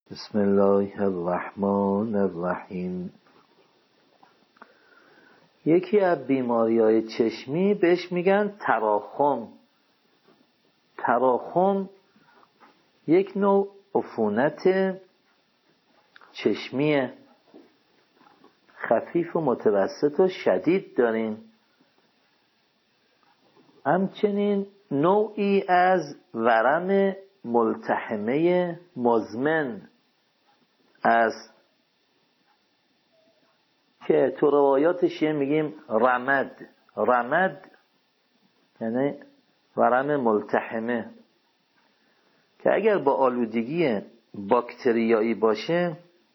بسم الله الرحمن الرحیم. یکی از بیماری‌های چشمی بهش میگن تراخم. تراخم یک نوع عفونت چشمیه، خفیف و متوسط و شدید داریم. همچنین نوعی از ورم ملتحمه مزمن است که تو روایاتش میگیم رمد. رمد یعنی ورم ملتحمه که اگر با آلودگی باکتریایی باشه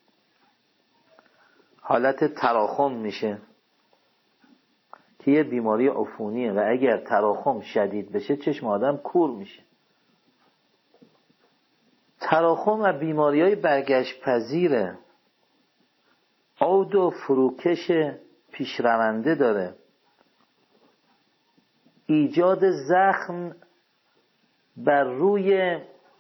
حالت تراخم میشه که یه بیماری عفونیه و اگر تراخم شدید بشه چشم آدم کور میشه. تراخم و بیماری‌های برگشت پذیره، عود و فروکش پیشرونده داره، ایجاد زخم بر روی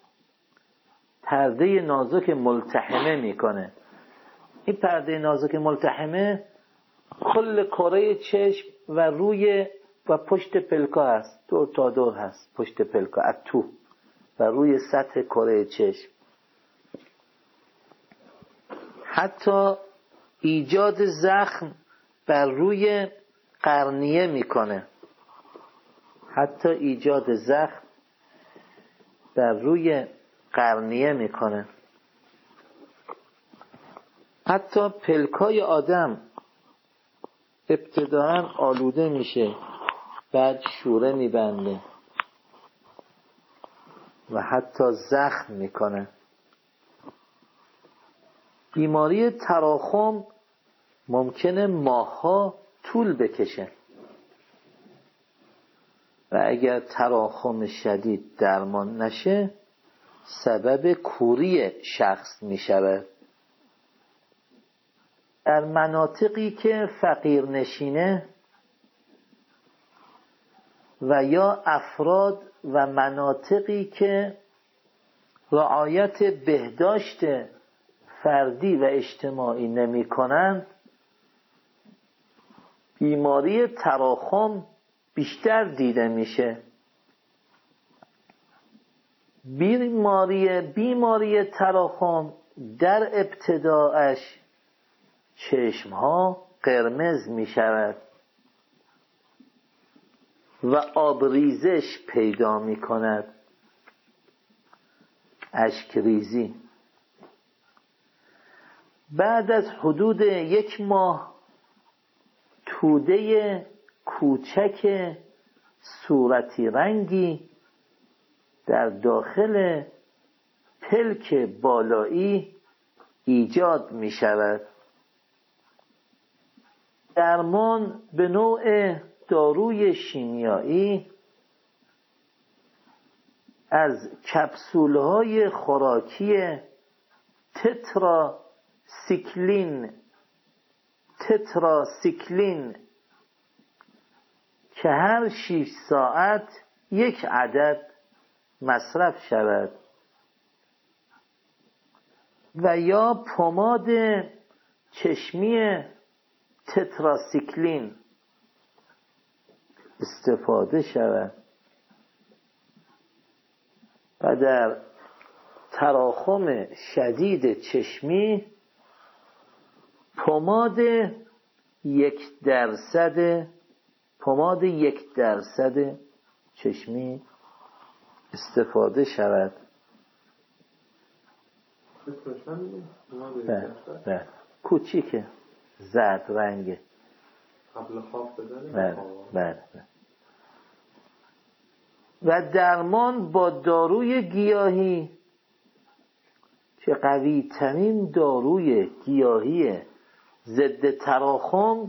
پرده نازک ملتحمه میکنه. این پرده نازک ملتحمه کل کره چشم و روی و پشت پلکا هست، دور تا دور هست، پشت پلکا اتو و روی سطح کره چشم. حتی ایجاد زخم بر روی قرنیه میکنه. حتی ایجاد زخم بر روی قرنیه میکنه. حتی پلکای آدم ابتداءً آلوده میشه، بعد شوره میبنده و حتی زخم میکنه. بیماری تراخم ممکنه ماه‌ها طول بکشه و اگر تراخم شدید درمان نشه سبب کوری شخص میشود. در مناطقی که فقیر نشینه و یا افراد و مناطقی که رعایت بهداشت فردی و اجتماعی نمی کنند بیماری تراخم بیشتر دیده میشه. بیماری تراخم در ابتداعش چشمها قرمز می شود و آبریزش پیدا می کند، اشکریزی. بعد از حدود 1 ماه توده کوچک صورتی رنگی در داخل پلک بالایی ایجاد می شود. درمان به نوع داروی شیمیایی از کپسول‌های خوراکی تتراسیکلین که هر 6 ساعت 1 عدد مصرف شود و یا پماد چشمی تتراسیکلین استفاده شود. و در تراخم شدید چشمی پماد 1% چشمی استفاده شود. بله کوچیکه، زرد رنگه، قبل خواب بزنه. بله. و درمان با داروی گیاهی که قوی ترین داروی گیاهی ضد تراخم،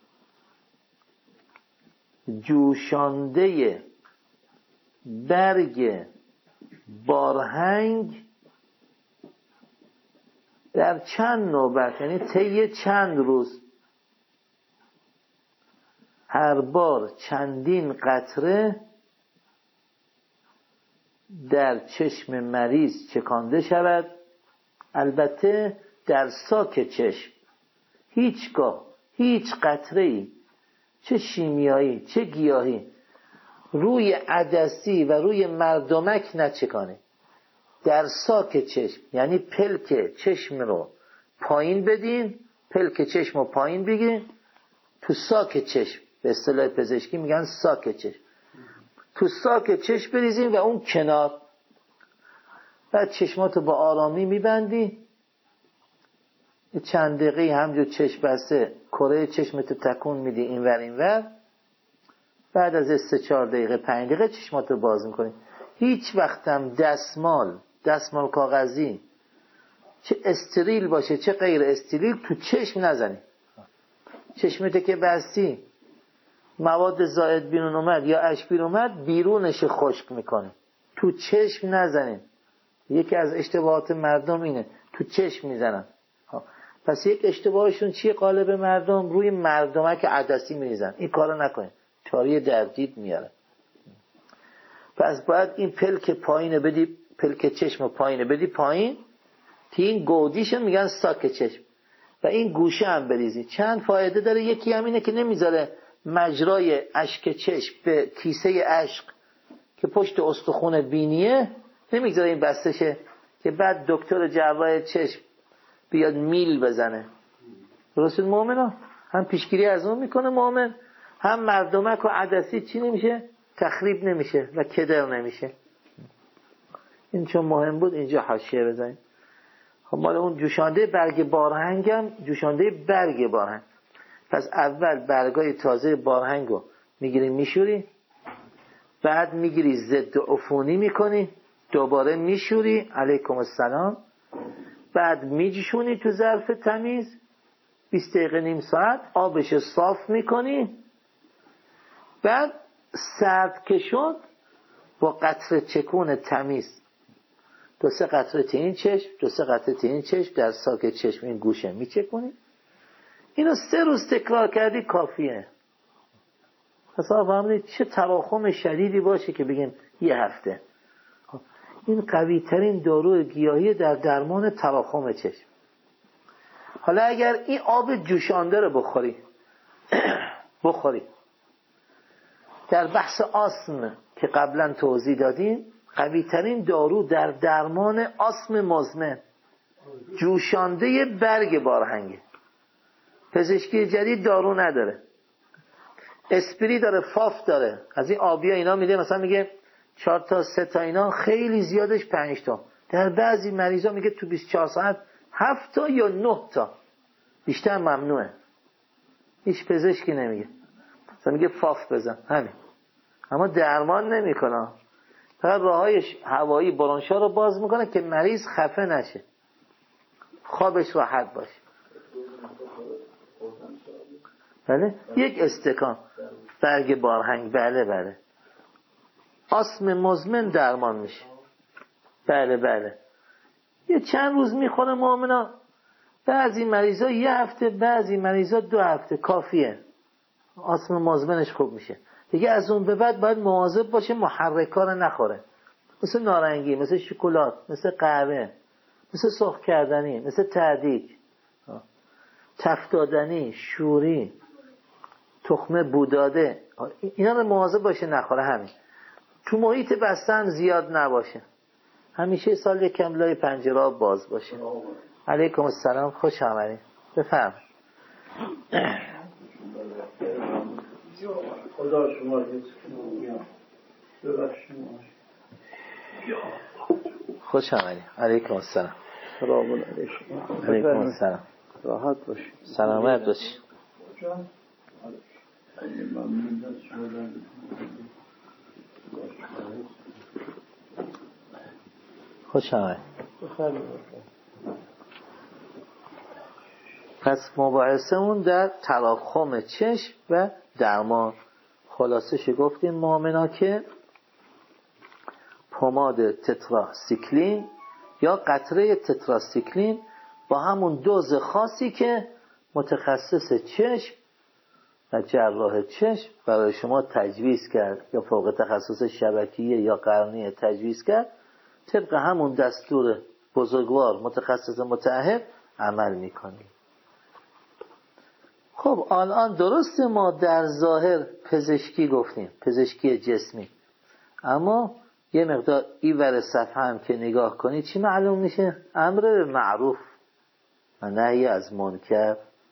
جوشانده برگ بارهنگ در چند نوبت، یعنی طی چند روز، هر بار چندین قطره در چشم مریض چکانده شود البته در ساک چشم هیچگاه هیچ قطره‌ای چه شیمیایی چه گیاهی روی عدسی و روی مردمک نچکانه. در ساک چشم یعنی پلک چشم رو پایین بدین، پلک چشم رو پایین بگیرین، تو ساک چشم، به اصطلاح پزشکی میگن ساک چشم، تو ساک چشم بریزین و اون کنار. بعد چشماتو با آرامی میبندی، چند دقیقه همجور چشم بسته کره چشمتو تکون میدی اینور اینور. بعد از 3-4 دقیقه 5 دقیقه چشماتو باز میکنی. هیچ وقتم دستمال کاغذی چه استریل باشه چه غیر استریل تو چشم نزنی. چشمتو که بستی مواد زائد بیرون اومد یا اشک بیرون اومد، بیرونش خشک میکنه، تو چشم نزنین. یکی از اشتباهات مردم اینه، تو چشم میزنن. پس یک اشتباهشون چیه؟ قالب مردم روی مردمک عدسی میریزن. این کارو نکنین، چاری دردید میاره. پس باید این پلک پایینه بدی، پلک چشم پایینه بدی پایین، که این گودیشو میگن ساک چشم، و این گوشه هم بریزی. چند فایده داره. یکی هم اینه که نمیذاره مجرای اشک چشم به کیسه اشک که پشت استخون بینیه، نمیذاره این بسته شه که بعد دکتر جراح چشم بیاد میل بزنه. رسول مومنه هم پیشگیری از اون میکنه مومن، هم مردمک و عدسی چی نمیشه؟ تخریب نمیشه و کدر نمیشه. این چون مهم بود اینجا حاشیه بزنیم. خب مال اون جوشانده برگ بارهنگ هم جوشانده برگ بارهنگ. پس اول برگای تازه بارهنگ رو میگیری میشوری، بعد میگیری ضد عفونی میکنی، دوباره میشوری، علیکم السلام، بعد میجشونی تو ظرف تمیز 20 دقیقه نیم ساعت، آبش صاف میکنی، بعد سرد که شد با قطره چکون تمیز 2-3 قطره این چشم 2-3 قطره این چشم در ساک چشم این گوشه میچکونی. اینو 3 روز تکرار کردی کافیه. حساب فهمیدید چه تراکم شدیدی باشه که بگیم 1 هفته. این قوی ترین دارو گیاهی در درمان تراکم چشم. حالا اگر این آب جوشانده رو بخوری در بحث آسم که قبلا توضیح دادیم، قوی ترین دارو در درمان آسم مزمن جوشانده برگ بارهنگه. پزشکی جدید دارو نداره، اسپری داره، فاف داره، از این آبیا اینا میده، مثلا میگه 4 تا 3 تا اینا، خیلی زیادش 5 تا. در بعضی مریضا میگه تو 24 ساعت 7 تا یا 9 تا، بیشتر ممنوعه. هیچ پزشکی نمیگه، مثلا میگه فاف بزن همین، اما درمان نمیکنه. فقط راههای هوایی برونشا رو باز میکنه که مریض خفه نشه، خوابش راحت باشه. بله 1 استکان برگ بارهنگ، بله آسم مزمن درمان میشه. بله یه چند روز میخوره مؤمنا. بعضی مریضا 1 هفته، بعضی مریضا 2 هفته کافیه، آسم مزمنش خوب میشه. دیگه از اون به بعد باید مواظب باشه محرکا رو نخوره، مثل نارنگی، مثل شکلات، مثل قهوه، مثل سرخ کردنی، مثل تعدیق، تفت دادنی، شوری، تخمه بوداده، اینا رو مواظب باشه نخوره. همین تو محیط بسته هم زیاد نباشه، همیشه سال 1 لای پنجره باز باشه. علیکم السلام، خوش آمدید، بفرمایید. خدا شما خوش آمدید. علیکم السلام. سلام علیکم. علیکم السلام. راحت باشید. سلامت باشید. خوش آمدید. پس مباحثمون در تراکم چشم و درمان. خلاصش گفتیم مؤمنا که پماد تتراسیکلین یا قطره تتراسیکلین با همون دوز خاصی که متخصص چشم و جراح چشم برای شما تجویز کرد یا فوق تخصص شبکیه یا قرنیه تجویز کرد، طبق همون دستور بزرگوار متخصص متعهد عمل میکنیم. خب الان درسته ما در ظاهر پزشکی گفتیم، پزشکی جسمی، اما یه مقدار اینور صفحه هم که نگاه کنید چی معلوم میشه؟ امر به معروف و نهی از منکر،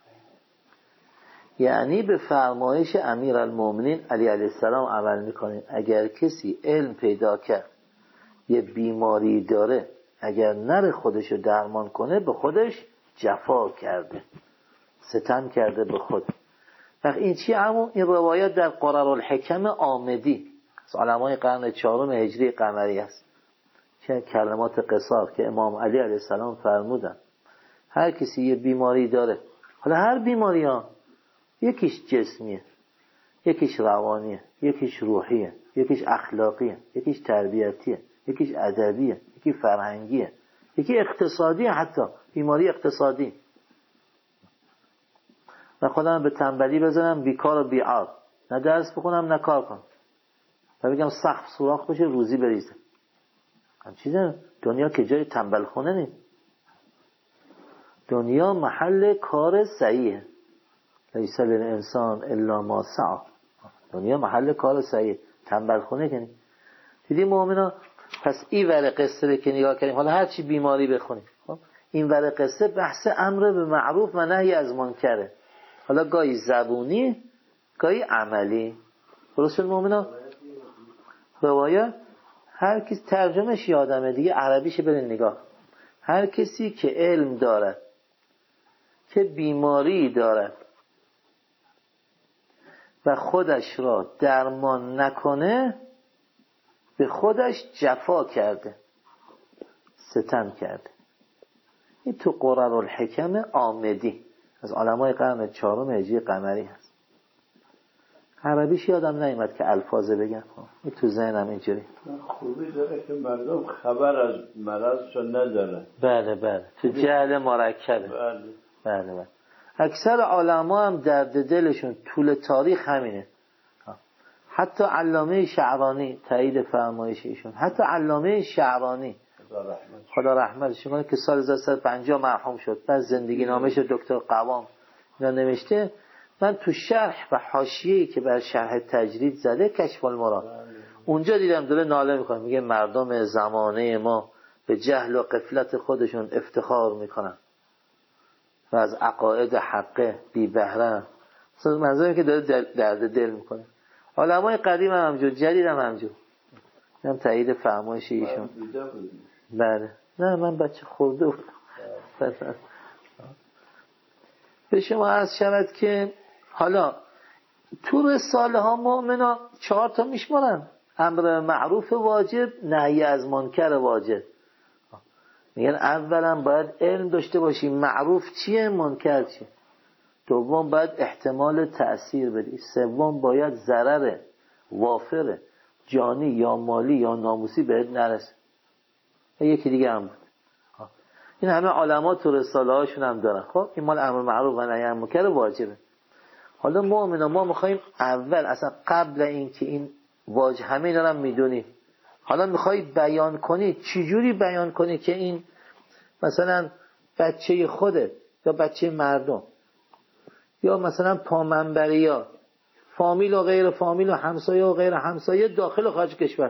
یعنی به فرمایش امیرالمومنین علی علیه السلام عمل میکنیم. اگر کسی علم پیدا کرد یه بیماری داره، اگر نره خودشو درمان کنه به خودش جفا کرده، ستم کرده به خود. وقت این چی همون؟ این روایت در قرارالحکم آمدی از علمای قرن 4 هجری قمری است که کلمات قصار که امام علی علیه السلام فرمودن هر کسی یه بیماری داره، حالا هر بیماری ها یکیش جسمیه، یکیش روانیه، یکیش روحیه، یکیش اخلاقیه، یکیش تربیتیه، یکیش ادبیه، یکی فرهنگیه، یکی اقتصادیه، حتی بیماری اقتصادی. و خودم به تنبلی بزنم بیکار و بیعار، نه درس بخونم نه کار کنم و بگم سقف سوراخ بشه روزی بریزه. هم چیزه دنیا که جای تنبل خونه نیست، دنیا محل کار سعیه. لیس للانسان الا ما سعی. دنیا محل کار سعیه، تنبل خونه کنی. دیدی مؤمنا؟ پس این ور قصه که نگاه کنیم، حالا هر چی بیماری بخونیم، خب این ور قصه بحث امر به معروف و نهی از منکره، حالا گاهی زبونی گاهی عملی. درست مؤمنا؟ روایت هر کسی ترجمهش یادمه دیگه، عربیش برین نگاه. هر کسی که علم دارد که بیماری دارد و خودش را درمان نکنه به خودش جفا کرده، ستم کرده. این تو قرارالحکم آمدی از علمای قرن 4 هجری قمری هست. عربیش یادم نیامد که الفاظه بگم، این تو ذهنم اینجوری. خوبی داره که مردم خبر از مرضشون نداره. بله بله، تو جهل مرکبه. بله بله بله. اکثر علما هم درد دلشون طول تاریخ همینه. حتی علامه شعرانی تایید فرمایش ایشون، حتی علامه شعرانی خدا رحمتش کنه که سال 1350 مرحوم شد، بعد زندگی نامش دکتر قوام اینا نوشته. من تو شرح و حاشیه‌ای که بر شرح تجرید زده کشف المراد، اونجا دیدم داره ناله میکنه، میگه مردم زمانه ما به جهل و غفلت خودشون افتخار میکنن و از عقاید حقه بی بهره. منظورم که داره درد دل میکنه. علمای قدیم هم همجور، جدید هم همجور. اینم تایید فرمایش ایشون. بله. نه من بچه خورده بود. به شما عرض شود که حالا تو رساله ها مؤمنا 4 تا میشمارن: امر معروف واجب، نهی از منکر واجب. میگن اولا باید علم داشته باشی معروف چیه، منکر چیه. دوم باید احتمال تأثیر بدی. سوم باید ضرر وافر جانی یا مالی یا ناموسی بهت نرسه. یکی دیگه هم بود. این همه علما تو رساله هاشون هم دارن. خب این مال امر معروف و نهی عن منکر واجبه. حالا مؤمنا ما میخوایم اول اصلا قبل اینکه این واجب همه اینا رو میدونیم، حالا میخوای بیان کنی، چجوری بیان کنی که این مثلا بچه خودت یا بچه مردم یا مثلا پامنبریا، فامیل و غیر فامیل و همسایه و غیر همسایه داخل و خارج کشور،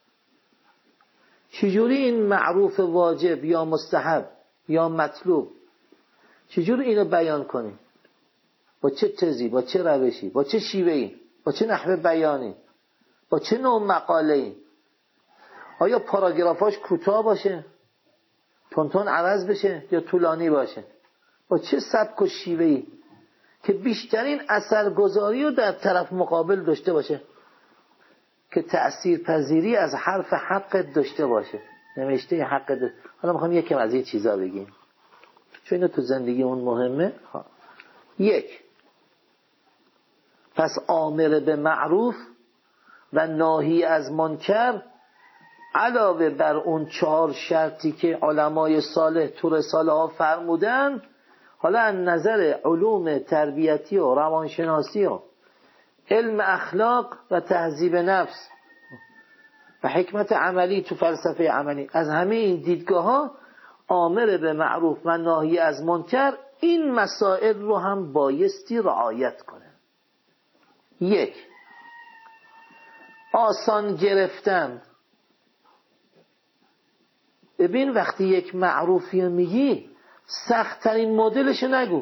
چجوری این معروف واجب یا مستحب یا مطلوب چجوری اینو بیان کنی؟ با چه تزی، با چه روشی، با چه شیوهی، با چه نحوه بیانی، با چه نوع مقاله‌ای؟ آیا پاراگرافاش کوتاه باشه، تون عوض بشه، یا طولانی باشه؟ با چه سبک و شیوهی که بیشترین اثرگذاری رو در طرف مقابل داشته باشه، که تأثیر پذیری از حرف حق داشته باشه، نوشته حق داشته. حالا میخوام یکم از این چیزا بگیم چون اینو تو زندگی اون مهمه. یک، پس آمر به معروف و ناهی از منکر علاوه بر اون 4 شرطی که علمای صالح تو رساله ها فرمودن، حالا از نظر علوم تربیتی و روانشناسی و علم اخلاق و تهذیب نفس و حکمت عملی تو فلسفه عملی، از همه این دیدگاه ها امر به معروف و ناهی از منکر، این مسائل رو هم بایستی رعایت کنه. یک، آسان گرفتن. ببین وقتی یک معروفی رو میگی سخت ترین مدلش نگو،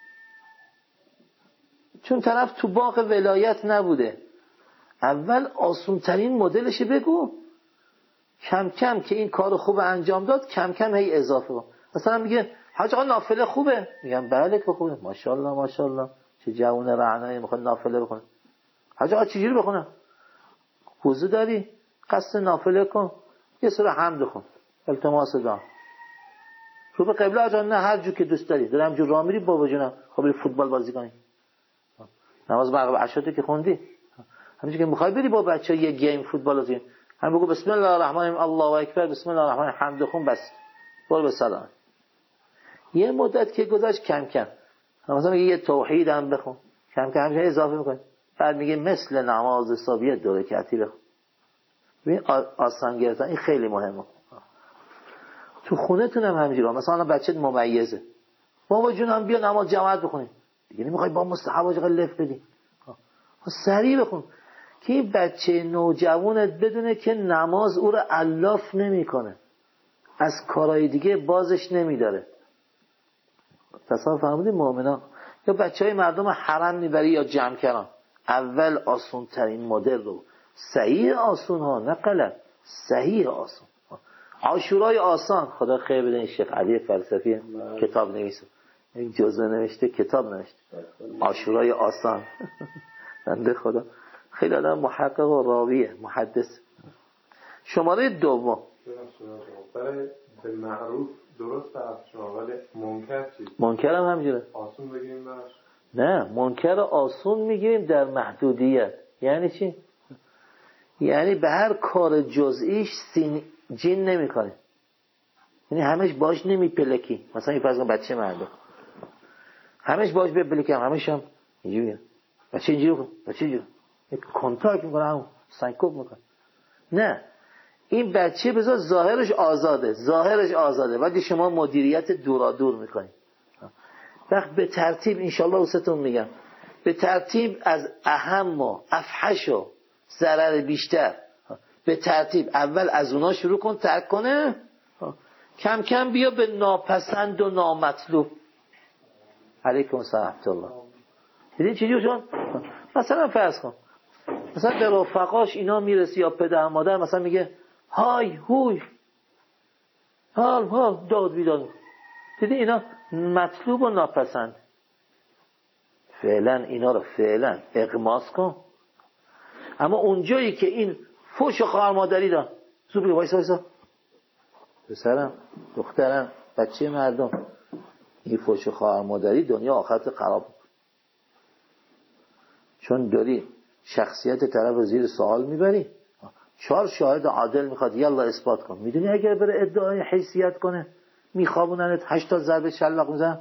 چون طرف تو باغ ولایت نبوده. اول آسون ترین مدلش بگو، کم کم که این کار خوب انجام داد کم کم هی اضافه کن. مثلا میگه حاج آقا نافله خوبه، میگم بله که خوبه، ماشاءالله ماشاءالله چه جوون رعنایی میخواد نافله بخونه. حاج آقا چجوری بخونم؟ وضو داری؟ قصد نافله کن، یه سوره حمد خون، التماس دعا، رو به قبله آجا، نه هر جو که دوست داری. دارم جو راه میری بابا جونم، خب بری فوتبال بازی کنی، نماز مغرب عشاء که خوندی، همینجوری که میخوای بری با بچه‌ها یه گیم فوتبال بازی، هم بگو بسم الله الرحمن الرحیم الله اکبر، بسم الله الرحمن الرحیم حمد خون، بس برو به سلام. یه مدت که گذشت کم کم مثلا میگه یه توحید هم بخون، کم کم همینجوری اضافه میکنی، بعد میگه مثل نماز صبح 2 رکعتی بخون. ببین آسان گرفتن این خیلی مهمه. تو خونه تونم همینجوری، مثلا بچه ممیزه، بابا جونم بیا نماز جماعت بخونیم، دیگه نمیخوای با مستحباش لف بدی، سریع بخون که این بچه نوجوانت بدونه که نماز او رو علاف نمیکنه، از کارهای دیگه بازش نمیداره. تصور فرمودید مؤمنا؟ یا بچهای مردم حرم میبری یا جمع کردن، اول آسون ترین مدل رو، صحیح آسون ها نه غلط، صحیح آسون. عاشورای آسان، خدا خیر بده این شیخ علی فلسفی کتاب نویسه، این جزوه نوشته کتاب نوشته عاشورای آسان بنده خدا خیلی آدم محقق و راویه، محدث. شماره دوم برای به معروف درست از شما، ولی منکر چی؟ منکر هم همینجوره آسون بگیریم براش؟ نه، منکر آسون میگیریم در محدودیت. یعنی چی؟ یعنی به هر کار جزئیش جین نمی کنه، یعنی همش باش نمی پلکی. مثلا این فرض بچه مردم همش باش بپلکم، همش هم اینجوریه، بچه اینجوری کن، بچه اینجوری کنتاک میکنه، همون سنکوب میکنه. نه، این بچه بذار ظاهرش آزاده ولی شما مدیریت دورادور میکنید. وقت به ترتیب انشالله وستون میگم، به ترتیب از اهم و افحش و ضرر بیشتر، به ترتیب اول از اونا شروع کن، ترک کنه، کم کم بیا به ناپسند و نامطلوب. علیکم السلام ورحمة الله. دیدین چجور شد؟ مثلا فرض کن مثلا به رفقاش اینا میرسی یا پدر مادر مثلا میگه های هوی حال داد بیداد، دیدی اینا مطلوب و ناپسند، فعلا اینا رو فعلا اغماس کن. اما اونجایی که این فوش و خواهر مادری دارن، زود بگه وایسا پسرم دخترم بچه مردم، این فوش و خواهر مادری دنیا آخرت خراب، چون داری شخصیت طرف رو زیر سوال میبری. 4 شاهد عادل میخواد، یلا اثبات کن. میدونی اگر بره ادعای حیثیت کنه میخوابوننت 80 ضربه شلاق میزن.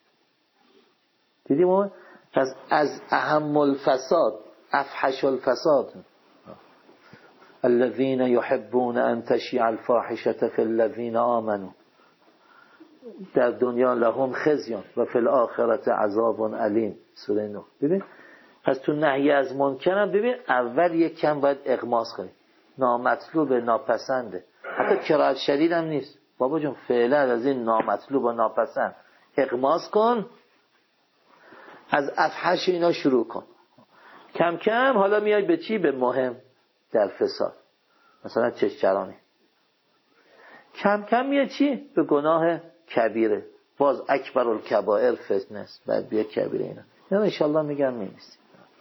دیدیم اون از اهم الفساد افحش الفساد الذين يحبون ان تشيع الفاحشه في الذين آمنوا در دنیا لهم خزي و فی الاخره عذاب علیم، سوره 9. ببین پس تو نهی از منکرم ببین اول یک کم باید اغماس کنی، نامطلوب ناپسنده، حتی کراهت شدید هم نیست، بابا جون فعلا از این نامطلوب و ناپسند اغماس کن، از افحش اینا شروع کن، کم کم حالا میای به چی؟ به مهم در فساد، مثلا چشچرانی، کم کم میاد چی؟ به گناه کبیره، باز اکبر الکبائر فتنس، بعد بیا کبیره اینا انشالله میگم میمیسی.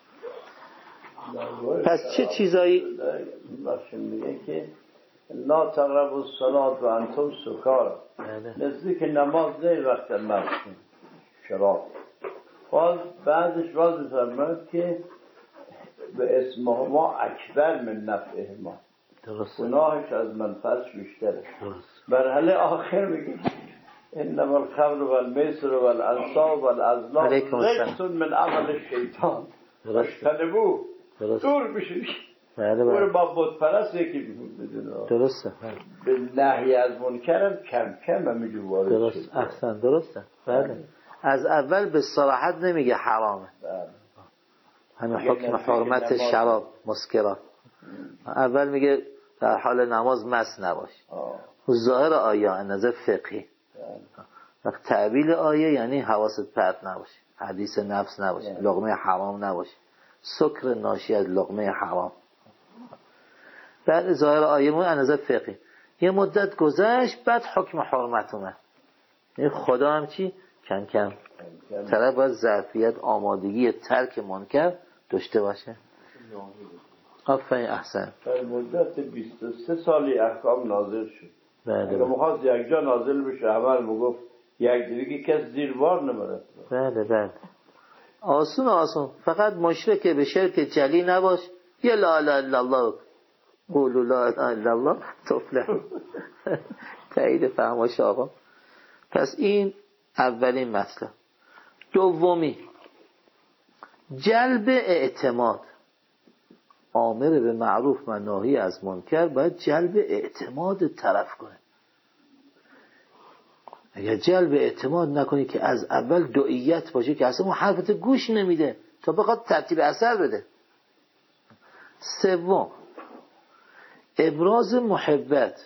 پس چه چیزایی میگه که لا تقربوا الصلاة و انتم سکارا، نزدیک نماز نه وقت مستید شراب. باز بعدش باز میفرماید که به اسمهما اکبر من نفعهما، گناهش از منفعتش بیشتره. مرحله آخر میگه انما الخمر والمیسر والانصاب والازلام رجس من عمل الشیطان فاجتنبوه، دور بشید. بله برو با بت پرست یکی بدونه. درسته. به نهی از منکرم کم کم همینجور وارد شد. درست، احسن، درسته. بله. از اول به صراحت نمیگه حرامه. همین حکم حرمت شراب مسکرات. اول میگه در حال نماز مست نباش. ظاهر آیه از نظر فقهی. وقت تعبیل آیه یعنی حواست پرت نباشه، حدیث نفس نباشه، لقمه حرام نباشه، سکر ناشی از لقمه حرام. بعد ظاهر آیه از نظر فقهی. یه مدت گذشت، بعد حکم حرمت اومد. یعنی خدا هم چی؟ کم کم طرف باید ظرفیت آمادگی ترک منکر داشته باشه. آفرین، احسن. در مدت 23 سالی احکام نازل شد. بله. اگه مخواست یک جا نازل بشه عمل میگفت یک دیگه کس زیر بار نمیره. بله بله. آسون. فقط مشرک به شرک جلی نباش. یه لا اله الا الله، قولوا لا اله الا الله تفلحوا. تایید فرمایش آقا. پس این اولین مطلب. دومی، جلب اعتماد. آمر به معروف و ناهی از منکر باید جلب اعتماد طرف کنه. اگر جلب اعتماد نکنی که از اول دعیت باشه که اصلا اون حرفت گوش نمیده تا بخواد ترتیب اثر بده. سوم، ابراز محبت.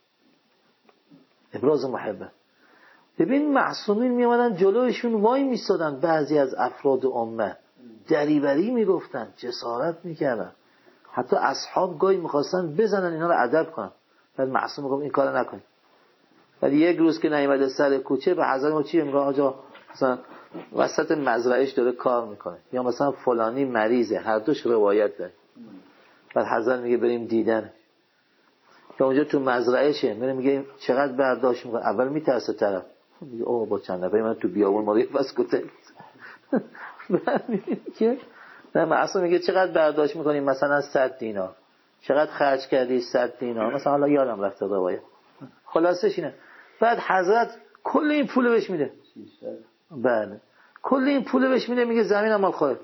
ببین معصومین میامدن جلوشون وای میستادن، بعضی از افراد امت دریوری میگفتن، جسارت میکردن، حتی اصحاب گاهی میخواستن بزنن اینا رو ادب کنن، بعد معصوم میگفت این کارو نکن. ولی یک روز که نیامده سر کوچه به حضرت ما چی میگه؟ آقا مثلا وسط مزرعهش داره کار میکنه، یا مثلا فلانی مریضه، هر دوش روایت داره. بعد حضرت میگه بریم دیدن. که اونجا تو مزرعهشه، میگه چقدر برداشت میکنه. اول میترسه طرف، میگه اوه با چند نفر من تو بیابون ما بس کته. بعد میگه که نه، معصوم میگه چقدر برداشت میکنی؟ مثلا 100 دینار. چقدر خرج کردی؟ 100 دینار. مثلا حالا یادم رفته روایت. خلاصش اینه. بعد حضرت کل این پول بهش میده. بله. کل این پول بهش میده، میگه زمینم مال خودت.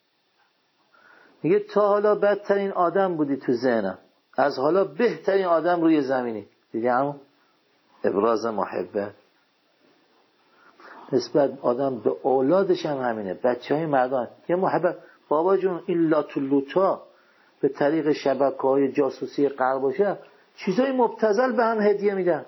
میگه تا حالا بدترین آدم بودی تو ذهنم، از حالا بهترین آدم روی زمینی. دیگه همون ابراز محبت. نسبت آدم به اولادش هم همینه، بچهای مردان. یه محبت. بابا جون این لاتولوتا به طریق شبکه‌های جاسوسی غرب باشه چیزای مبتذل به هم هدیه میدن.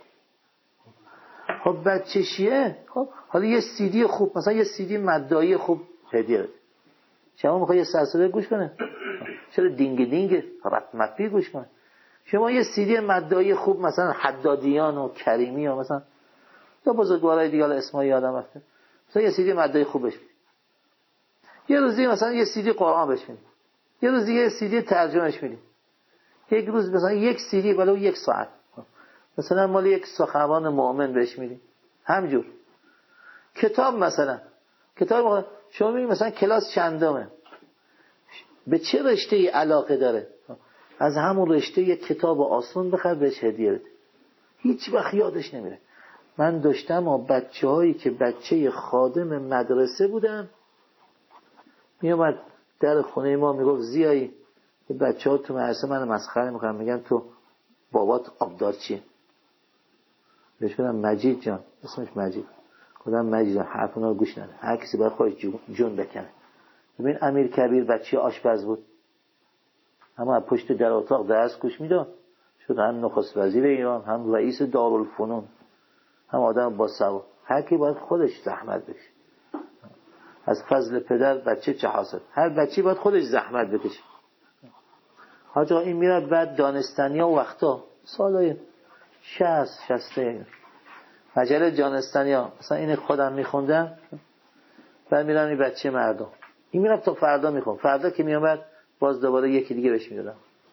خب بچه شیعه، خب حالا یه CD خوب، مثلا یه CD مدعی خوب هدیه بده. شما میخوای یه سلسله گوش کنه؟ چرا دینگ رتمتی گوش کنه؟ شما یه CD مدعی خوب مثلا حدادیان و کریمی و مثلا یا بزرگوارای دیگه اسمای یادم رفته، مثلا یه CD مدعی خوب بش بدید. یه روزی مثلا یه CD قرآن بش بدید. یه روز دیگه CD ترجمهش میدید. یک روز مثلا یک CD ولو 1 ساعت مثلا مال یک سخنران مؤمن بهش میدید. همجور کتاب مثلا کتاب شما میگید مثلا کلاس چندمه، به چه رشته‌ای علاقه داره، از همون رشته یک کتاب آسون بخر بهش هدیه بده. هیچ وقت یادش نمیره. من داشتم و بچه‌هایی که بچه خادم مدرسه بودن، میومد در خونه ما میگفت زیایی بچه‌ها تو مدرسه منو مسخره میکنن، میگن تو بابات آبدار چیه؟ بهش گفتم مجید جان، اسمش مجید. گفتم مجید جان حرف اونا رو گوش نده، هر کسی باید خودش جون بکنه. ببین امیر کبیر بچه آشپز بود، اما از پشت در اتاق درس گوش میداد، شد هم نخست وزیر ایران، هم رئیس دارالفنون، هم آدم با سواد. هر کی باید خودش زحمت بکشه. از فضل پدر بچه چه حاصل؟ هر بچه باید خودش زحمت بکشه. حاج آقا این میره بعد دانستانیا وقتا سالای 60 مجله دانستانیا مثلا این خودم میخوندم، بعد میرم این بچه مردم این میرم تا فردا میخوام، فردا که میامد باز دوباره یکی دیگه بهش میدادم.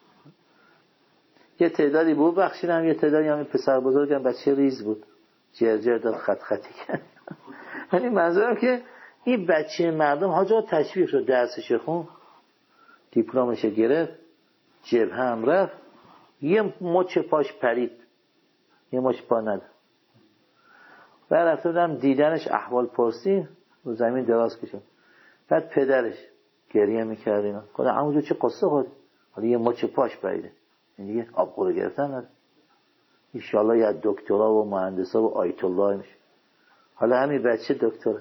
یه تعدادی بود بخشیدم، یه تعدادی هم پسر بزرگم بچه ریز بود، جرجر داد خط خطی کرد. یعنی منظورم که این بچه مردم حاج آقا تشویق شد، درسش خون، دیپلمش گرفت، جبهه هم رفت، یه مچ پاش پرید، یه مچ پا نداد. بعد رفته بودم دیدنش، احوال پرسی، رو زمین دراز کشید. بعد پدرش گریه میکرد اینا. گفتم عمو جو چه قصه خود؟ حالا یه مچ پاش بریده، این دیگه آبخوره گرفتن نداره. انشالله یه دکترا و مهندسا و آیت الله میشه. حالا همین بچه دکتره.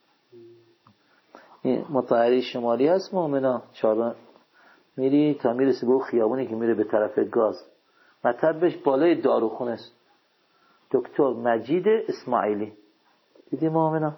این مطهری شمالی هست مومنا، چهار میری تا میرسی به خیابونی که میره به طرف گاز، مطبش بالای داروخونه است، دکتر مجید اسماعیلی. دیدی مومنا؟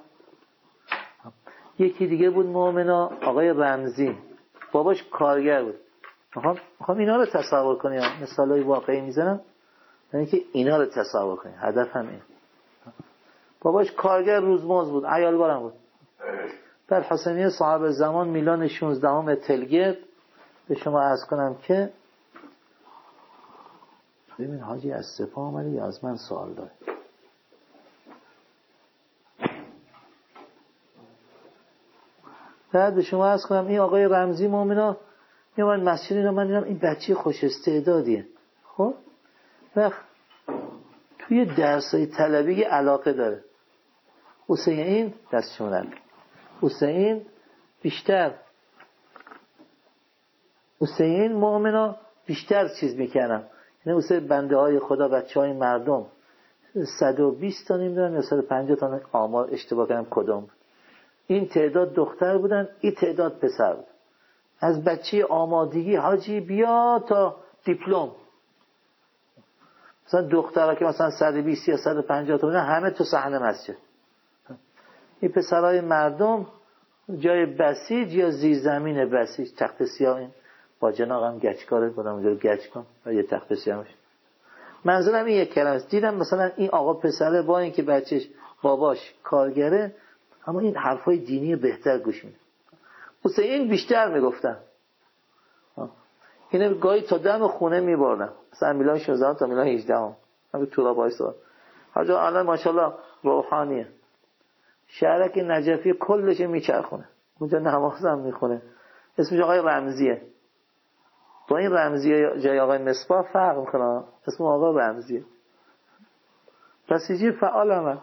یکی دیگه بود مومنا، آقای رمزی، باباش کارگر بود. میخوام اینا رو تصور کنی، مثالای واقعی میزنم یعنی که اینا رو تصور کنی، هدفم این. باباش کارگر روزمزد بود، عیالبارم بود. در حسینیه صاحب زمان میلان 16 تلگرد به شما عرض کنم که ببین حاجی از سپاه آمده یا از من سوال داره. بعد به شما عرض کنم این آقای رمزی مومنا میومد مسجد اینا، من دیدم این بچه خوش استعدادیه. خب وقت توی درسای طلبی علاقه داره. حسین دستشونن حسین بیشتر حسین مومنا بیشتر چیز میکنم، یعنی حسین بنده های خدا، بچه های مردم 120 تا نمیدونم یا 150 تا آمار اشتباه کردم کدوم، این تعداد دختر بودن، این تعداد پسر بود. از بچه آمادگی حاجی بیا تا دیپلم، مثلا دخترها که مثلا 120 یا 150 تا بودن همه تو صحنه مسجد. این پسرهای مردم جای بسیج یا زیرزمین بسیج، تخت سیاه، این با جناقم گچکاره بودم اونجا گچ کن و یه تخت سیاه میشه. منظورم این یک کلمه است. دیدم مثلا این آقا پسره با اینکه بچهش باباش کارگره اما این حرفای دینی بهتر گوش میده. حسین بیشتر میگفتن، اینه گاهی تا دم خونه میبردن، مثلا میلان 16 تا میلان 18 همه تو را بایستا. حاجا الان ماشاءالله روحانیه، شهرک نجفی کلش میچرخونه، اونجا نماز هم میخونه. اسمش آقای رمزیه. با این رمزیه جای آقای مصباح فرق میکنه، اسم آقای رمزیه. بسیجی فعال هم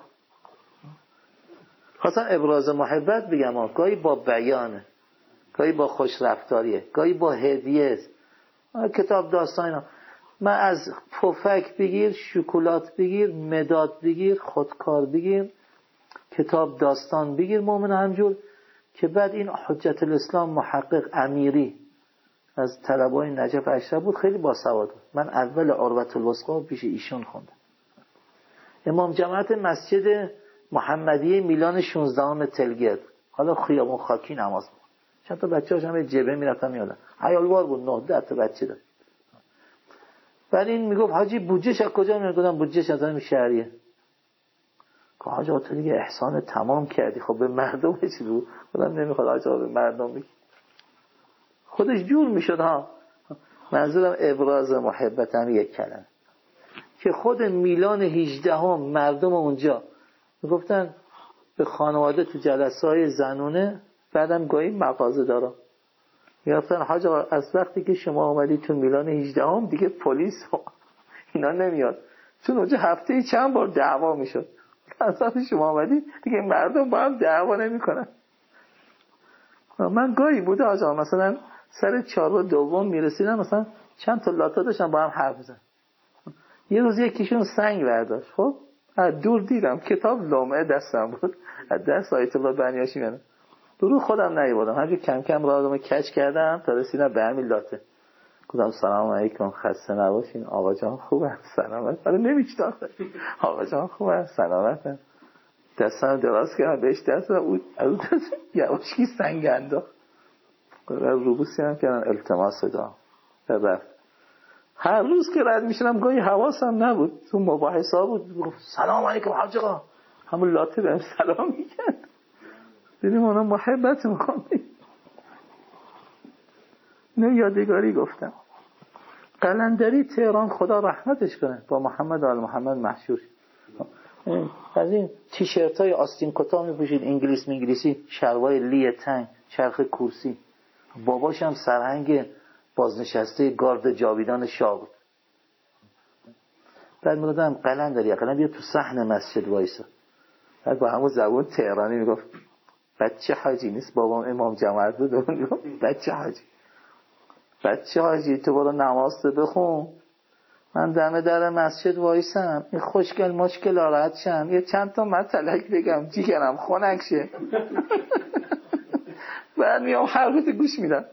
خواستم ابراز محبت بگم، گاهی با بیانه، گاهی با خوش رفتاریه، گاهی با هدیه. کتاب داستان من از پفک بگیر، شکلات بگیر، مداد بگیر، خودکار بگیر، کتاب داستان بگیر مومن همجور که بعد این حجت الاسلام محقق امیری از طلبای نجف اشرف بود، خیلی باسواد بود. من اول عروة الوثقی پیش ایشون خوندم. امام جماعت مسجد محمدیه میلان 16 تلگرد، حالا خیابون خاکی نماز بود. چند تا بچه‌هاش هم جبه میرفتن میادن، عیالوار بود، 9 تا بچه داشت. بعد این میگفت حاجی بودجهش از کجا میاد؟ گفتم بودجهش از همین شهریه. که حاجی تو دیگه احسان تمام کردی، خب به مردم چی رو؟ گفتم نمیخواد حاجی به مردم بگی، خودش جور میشد ها. منظورم ابراز محبت هم یک کلمه که خود میلان 18 مردم اونجا میگفتن به خانواده تو جلسه‌های زنونه، بعدم گاهی مغازه دارا میگفتن حاج آقا از وقتی که شما آمدی تو میلان 18 دیگه پلیس اینا نمیاد، چون اونجا هفته چند بار دعوا میشد. از وقتی شما آمدی دیگه مردم با هم دعوا نمیکنن. من گاهی بوده حاج آقا مثلا سر 4 دوم میرسیدم، مثلا چند تا لاتا داشتن با هم حرف می‌زدن. یه روز یکیشون سنگ برداشت، خب از دور دیدم کتاب لمعه دستم بود، از دست آیت الله بنیاشی میاد. درو خودم نیوردم، همینجور کم کم راهمو کج کردم تا رسیدم به همین لاته. گفتم سلام علیکم، خسته نباشین، آقا جان خوبه؟ سلامت. ولی نمی‌شناختم. آقا جان خوبه؟ سلامت. دستم دراز کردم بهش دست او یواشکی سنگ انداخت. روبوسی هم کردن التماس دادم. رفت. هر روز که رد میشدم گاهی حواسم نبود، تو مباحثه ها بود، گفت سلام علیکم حاج آقا، همون لاته بهم سلام میکرد. دیدیم اونا محبت میکنم. نه یادگاری گفتم. قلندری تهران خدا رحمتش کنه با محمد آل محمد مشهور. از این تیشرت های آستین کتا میپوشید، انگلیسی، شلوار لی تنگ، چرخ کرسی. باباش هم سرهنگ بازنشسته گارد جاویدان شاه بود. بعد میگفتم قلندری بیا تو صحن مسجد وایسا. بعد با همون زبون تهرانی میگفت بچه حاجی نیست، بابام امام جماعت بود، میگفت بچه حاجی. بچه حاجی تو برو نماز بخون، من دم در مسجد وایسم، این خوشگل مشکل راحت شم، یه چند تا مطلق بگم جیگرم خنک شه. بعد میام حرفت گوش میدم.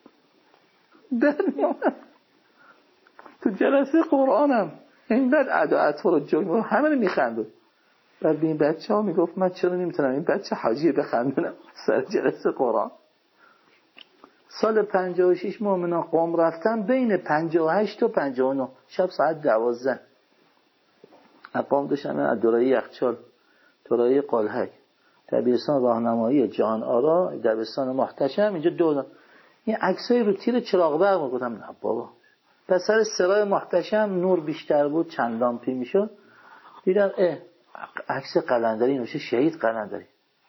تو جلسه قرآنم اینقدر ادعا تو رو جلو همه رو میخندون. بعد به این بچه ها میگفت من چرا نمیتونم این بچه حاجی بخندونم سر جلسه قرآن. سال 56 مومنان قم رفتم، بین 58 تا 59 شب ساعت 12 قم داشتم از دورای یخچال دورای قلهک دبیرستان راهنمایی جان آرا دبیرستان محتشم اینجا دو این عکسای رو تیر چراغ برق میگفتم نه بابا. پس سر سرای محتشم نور بیشتر بود چند لامپی میشد، دیدم عکس قلندری نوشته شهید قلندری.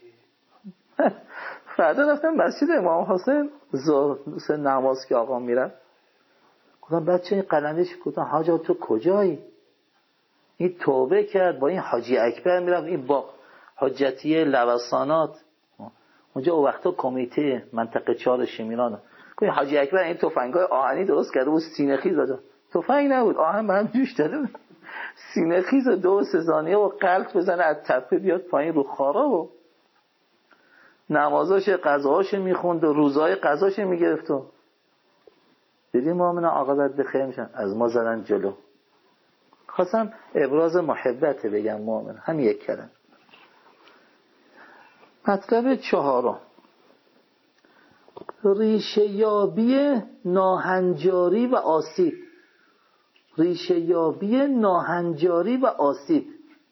فردا رفتم مسجد امام حسین ظهر نماز که آقا میرن، گفتم بچه این قلندریش، گفتم حاجا تو کجایی؟ این توبه کرد با این حاجی اکبر میرفت این باغ حجتی لوسانات اونجا او وقتا کمیته منطقه 4 شمیران، این حاجی اکبر این تفنگای آهنی درست کرده بود سینه خیز داشت، تفنگ نبود آهن به هم جوش داده بود، سینه خیز 2-3 ثانیه و قلط بزنه از تپه بیاد پایین رو خارا و نمازاش قضاهاش میخوند و روزای قضاش میگرفت و دیدیم مؤمنا عاقبت به خیر میشن. از ما زدن جلو. خواستم ابراز محبت بگم مؤمن، هم یک کلمه. مطلب 4 ریشه یابی ناهنجاری و آسیب. ریشه یابی ناهنجاری و آسیب.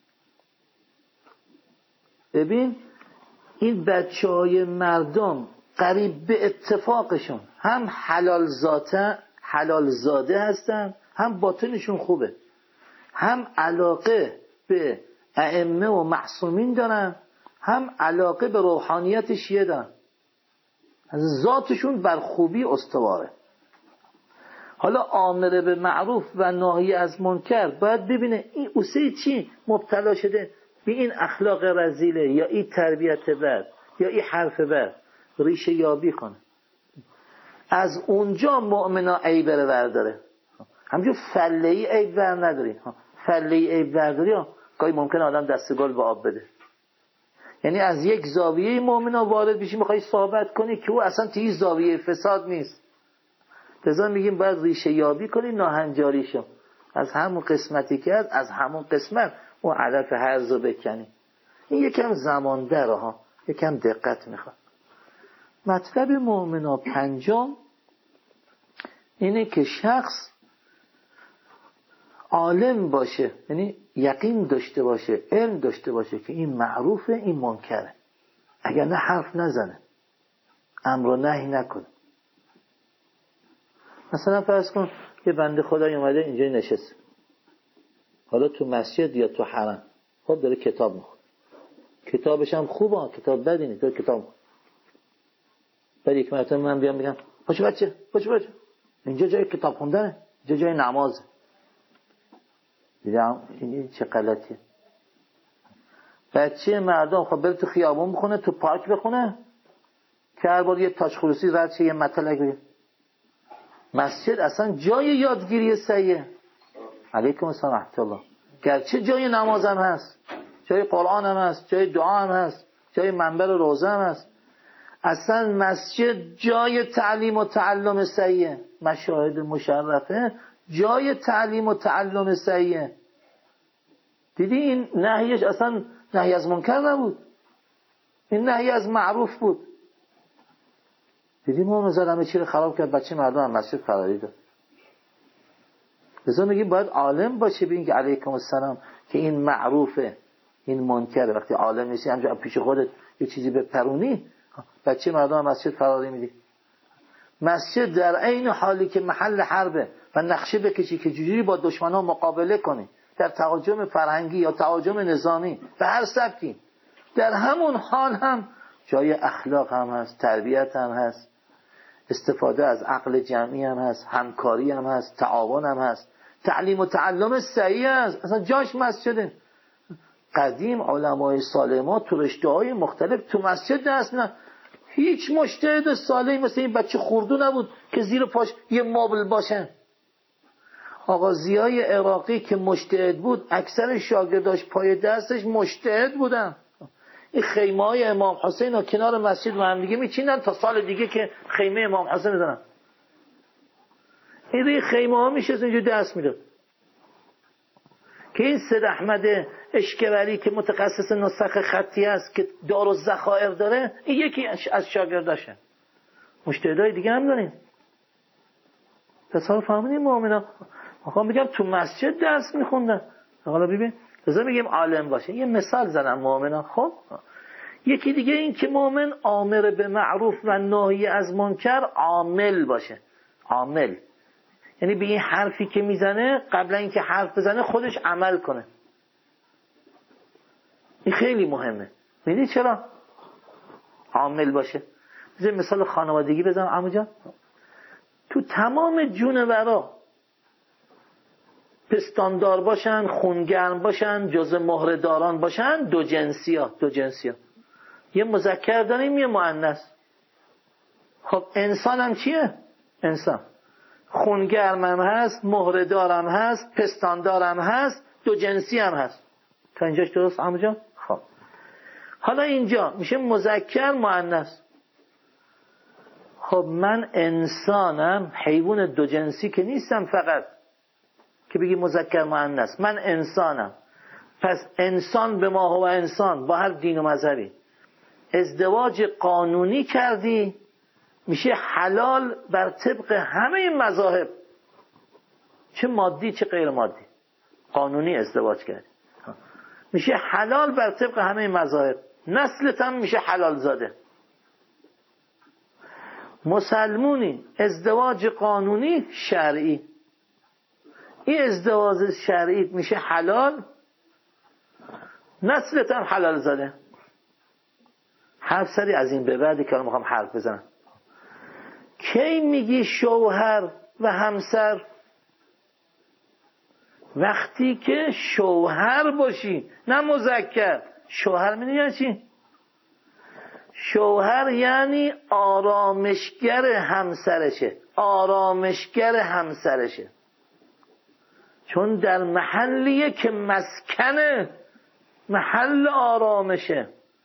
ببین این بچهای مردم قریب به اتفاقشون هم حلال زاده هستن، هم باطنشون خوبه، هم علاقه به ائمه و معصومین دارن، هم علاقه به روحانیت شیعه دارن، از ذاتشون بر خوبی استواره. حالا آمر به معروف و ناهی از منکر باید ببینه این اوسه چی مبتلا شده، به این اخلاق رذیله یا این تربیت بد یا این حرف بد، ریشه یابی کنه. از اونجا مؤمنا عیب رو برداره. همجور فله‌ای عیب بر نداری. فله‌ای عیب برداری گاهی ممکنه آدم دستگل به آب بده. یعنی از یک زاویه مؤمنا وارد بشی میخوای صحبت کنی که او اصلا توی زاویه فساد نیست. لذا میگیم باید ریشه یابی کنی ناهنجاریشو. از همون قسمتی که از همون قسمت اون علف هرز رو بکنی. این یکم زمان داره ها، یکم دقت میخواد. مطلب مؤمنا 5 اینه که شخص عالم باشه، یعنی یقین داشته باشه، علم داشته باشه که این معروفه این منکره، اگر نه حرف نزنه، امر و نهی نکنه. مثلا فرض کن یه بنده خدایی اومده اینجا نشسته، حالا تو مسجد یا تو حرم، خود داره کتاب میخونه، کتابش هم خوبه، کتاب بدی نیست، داره کتاب میخونه. بعد یک مرتبه من بیام بگم پاشو بچه اینجا جای کتاب خوندنه، اینجا جای نمازه. دیدم این چه غلطیه. بچه مردم خب بره تو خیابون بخونه، تو پارک بخونه، که هر بار یه تاج خروسی رد شه یه مطلق بگه. مسجد اصلا جای یادگیری صحیحه. علیکم السلام ورحمة الله. گرچه جای نماز هم هست، جای قرآن هم هست، جای دعا هم هست، جای منبر روزه هم هست، اصلا مسجد جای تعلیم و تعلم صحیحه. مشاهد مشرفه جای تعلیم و تعلم صحیحه. دیدی این نهیش اصلا نهی از منکر نبود، این نهی از معروف بود. دیدی ما همه چی رو خراب کرد، بچه مردم هم مسجد فراری داد. لذا میگیم باید عالم باشه ببین که علیکم السلام که این معروفه این منکره. وقتی عالم نیستی همجا پیش خودت یه چیزی بپرونی، بچه مردم هم مسجد فراری میدی. مسجد در عین حالی که محل حربه و نقشه بکشی که چجوری با دشمنان مقابله کنی، در تهاجم فرهنگی یا تهاجم نظامی به هر سبکی، در همون حال هم جای اخلاق هم هست، تربیت هم هست، استفاده از عقل جمعی هم هست، همکاری هم هست، تعاون هم هست، تعلیم و تعلم صحیح هست. اصلا جاش مسجده. قدیم علمای صالح ما تو رشته‌های مختلف تو مسجد درس میدن. هیچ مجتهد صالحی مثل این بچه خردو نبود که زیر پاش یه مبل باشه. آقا ضیای عراقی که مجتهد بود، اکثر شاگرداش پای دستش مجتهد بودن. این خیمه های امام حسین و کنار مسجد و هم دیگه میچینن تا سال دیگه که خیمه امام حسین دارن. این روی خیمه ها میشه اینجا دست میداد که این سید احمد اشکبری که متخصص نسخ خطی است که دارالذخایر داره، این یکی از شاگرداشه. مجتهدای دیگه هم داریم. تصور فهمیدین مؤمنا؟ میخوام بگم تو مسجد درس میخوندن. حالا ببین لازم بگیم عالم باشه. یه مثال زدم مؤمنا. خب یکی دیگه این که مؤمن آمر به معروف و ناهی از منکر عامل باشه. عامل یعنی به این حرفی که میزنه قبل اینکه حرف بزنه خودش عمل کنه. این خیلی مهمه. میدونی چرا؟ عامل باشه. مثال خانوادگی بزنم عمو جان. تو تمام جونورا پستاندار باشن، خونگرم باشن، جز مهره‌داران باشن، دو جنسی ها. یه مذکر داریم یه مؤنث. خب انسان هم چیه؟ انسان خونگرم هم هست، مهره‌دار هم هست، پستاندار هم هست، دو جنسی هم هست. تا اینجاش درست عمو جان؟ خب حالا اینجا میشه مذکر مؤنث. خب من انسانم، حیوان دو جنسی که نیستم فقط که بگی مذکر مؤنث. من انسانم. پس انسان به ما هو انسان با هر دین و مذهبی ازدواج قانونی کردی، میشه حلال بر طبق همه مذاهب، چه مادی چه غیر مادی. قانونی ازدواج کردی میشه حلال بر طبق همه مذاهب. نسلت هم میشه حلال زاده. مسلمونی ازدواج قانونی شرعی، این ازدواج شرعی میشه حلال، نسلت هم حلال زاده. حرف سری از این به بعدی که میخوام حرف بزنم. کی میگی شوهر و همسر؟ وقتی که شوهر باشی، نه مذکر. شوهر میدونی چی؟ شوهر یعنی آرامشگر همسرشه. آرامشگر همسرشه چون در محلیه که مسکنه، محل آرامشه.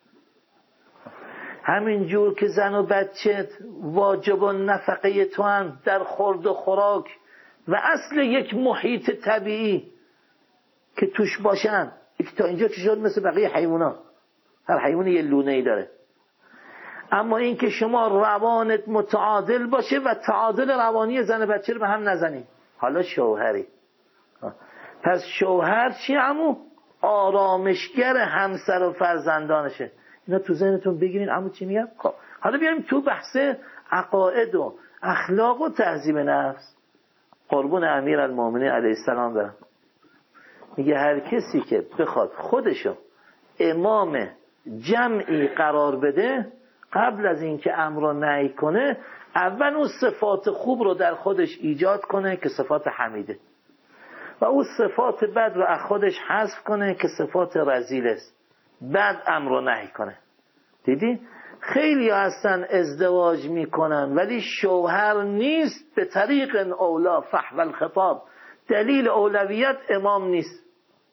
همین جور که زن و بچت واجب و نفقه تو هم در خورد و خوراک و اصل یک محیط طبیعی که توش باشن. تا اینجا که شد مثل بقیه حیوانات، هر حیوان یه لونه‌ای داره. اما این که شما روانت متعادل باشه و تعادل روانی زن و بچه رو به هم نزنی. حالا شوهری. پس شوهر چی عمو؟ آرامشگر همسر و فرزندانشه. اینا تو ذهنتون بگیرین عمو چی میگم؟ خب حالا بیایم تو بحث عقاید و اخلاق و تهذیب نفس. قربون امیرالمومنین علیه السلام برم. میگه هر کسی که بخواد خودشو امام جمعی قرار بده، قبل از اینکه امر و نهی کنه اول اون صفات خوب رو در خودش ایجاد کنه که صفات حمیده، و اون صفات بد رو از خودش حذف کنه که صفات رذیل است، بعد امر و نهی کنه. دیدی؟ خیلی هستن ازدواج میکنن ولی شوهر نیست، به طریق اولا فحو الخطاب، دلیل اولویت امام نیست.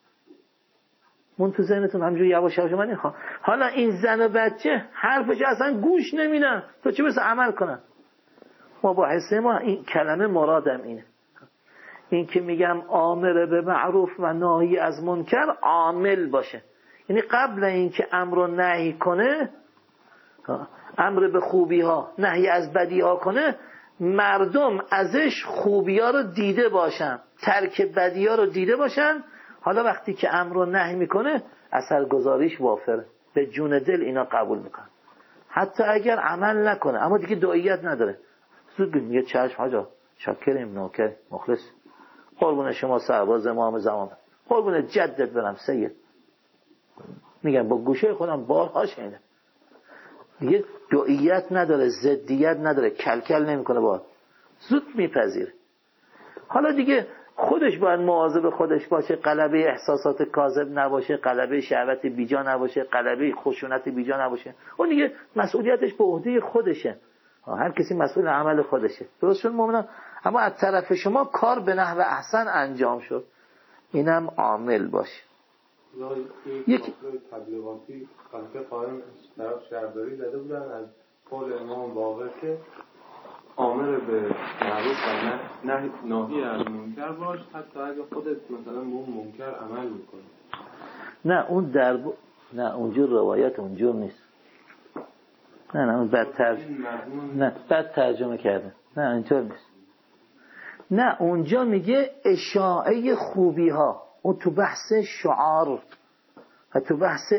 من تو ذهنتون همجوری یواش یواش من نمیخوام. حالا این زن و بچه حرفش اصلا گوش نمیدن، تو چه بس عمل کنن؟ مباحثه ما این کلمه مرادم اینه. این که میگم آمر به معروف و ناهی از منکر عامل باشه، یعنی قبل اینکه امر و نهی کنه، امر به خوبی ها نهی از بدی ها کنه، مردم ازش خوبی ها رو دیده باشن، ترک بدی ها رو دیده باشن. حالا وقتی که امر و نهی میکنه اثرگذاریش وافره، به جون دل اینا قبول میکنه، حتی اگر عمل نکنه اما دیگه دعایت نداره. زود میگه چشم حاجا، شاکریم، نوکر، مخلص، قربون شما سرباز امام زمان، قربون جدت برم سید. میگم با گوشه خودم بارها شنیدم. دیگه دعایت نداره، ضدیت نداره، کلکل نمیکنه، با زود میپذیره. حالا دیگه خودش باید مواظب خودش باشه، غلبه احساسات کاذب نباشه، غلبه شهوت بیجا نباشه، غلبه خشونت بیجا نباشه. اون دیگه مسئولیتش به عهده خودشه. هر کسی مسئول عمل خودشه. درست شد مؤمنان؟ اما از طرف شما کار به نحو احسن انجام شد، اینم عامل باشه. یک تبلیغاتی خلق قائم طرف شهرداری زده بودن از قول امام باقر که آمر به معروف و ناهی از منکر باش، حتی اگه خودت مثلا به اون منکر عمل میکنی. نه اون نه اونجور روایت اونجور نیست. نه اون بد ترجمه کرده. نه اینطور نیست. نه اونجا میگه اشاعه خوبی ها، اون تو بحث شعار و تو بحث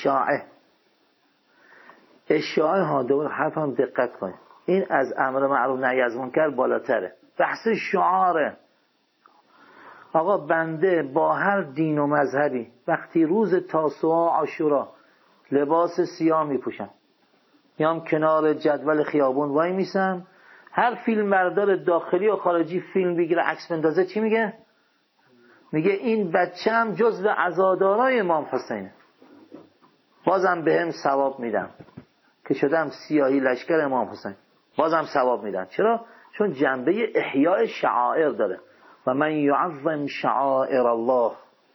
اشاعه ها. دوباره حرف هم دقت کنید، این از امر معروف نهی از منکر بالاتره. بحث شعاره. آقا بنده با هر دین و مذهبی وقتی روز تاسوعا عاشورا لباس سیاه میپوشم، میام کنار جدول خیابون وای میسم، هر فیلم بردار داخلی و خارجی فیلم بگیره عکس بندازه، چی میگه؟ میگه این بچه‌م جزو عزادارای امام حسینه، بازم بهم ثواب میدم که شدم سیاهی لشکر امام حسین، بازم ثواب میدن. چرا؟ چون جنبه احیاء شعائر داره. و من یعظم شعائر الله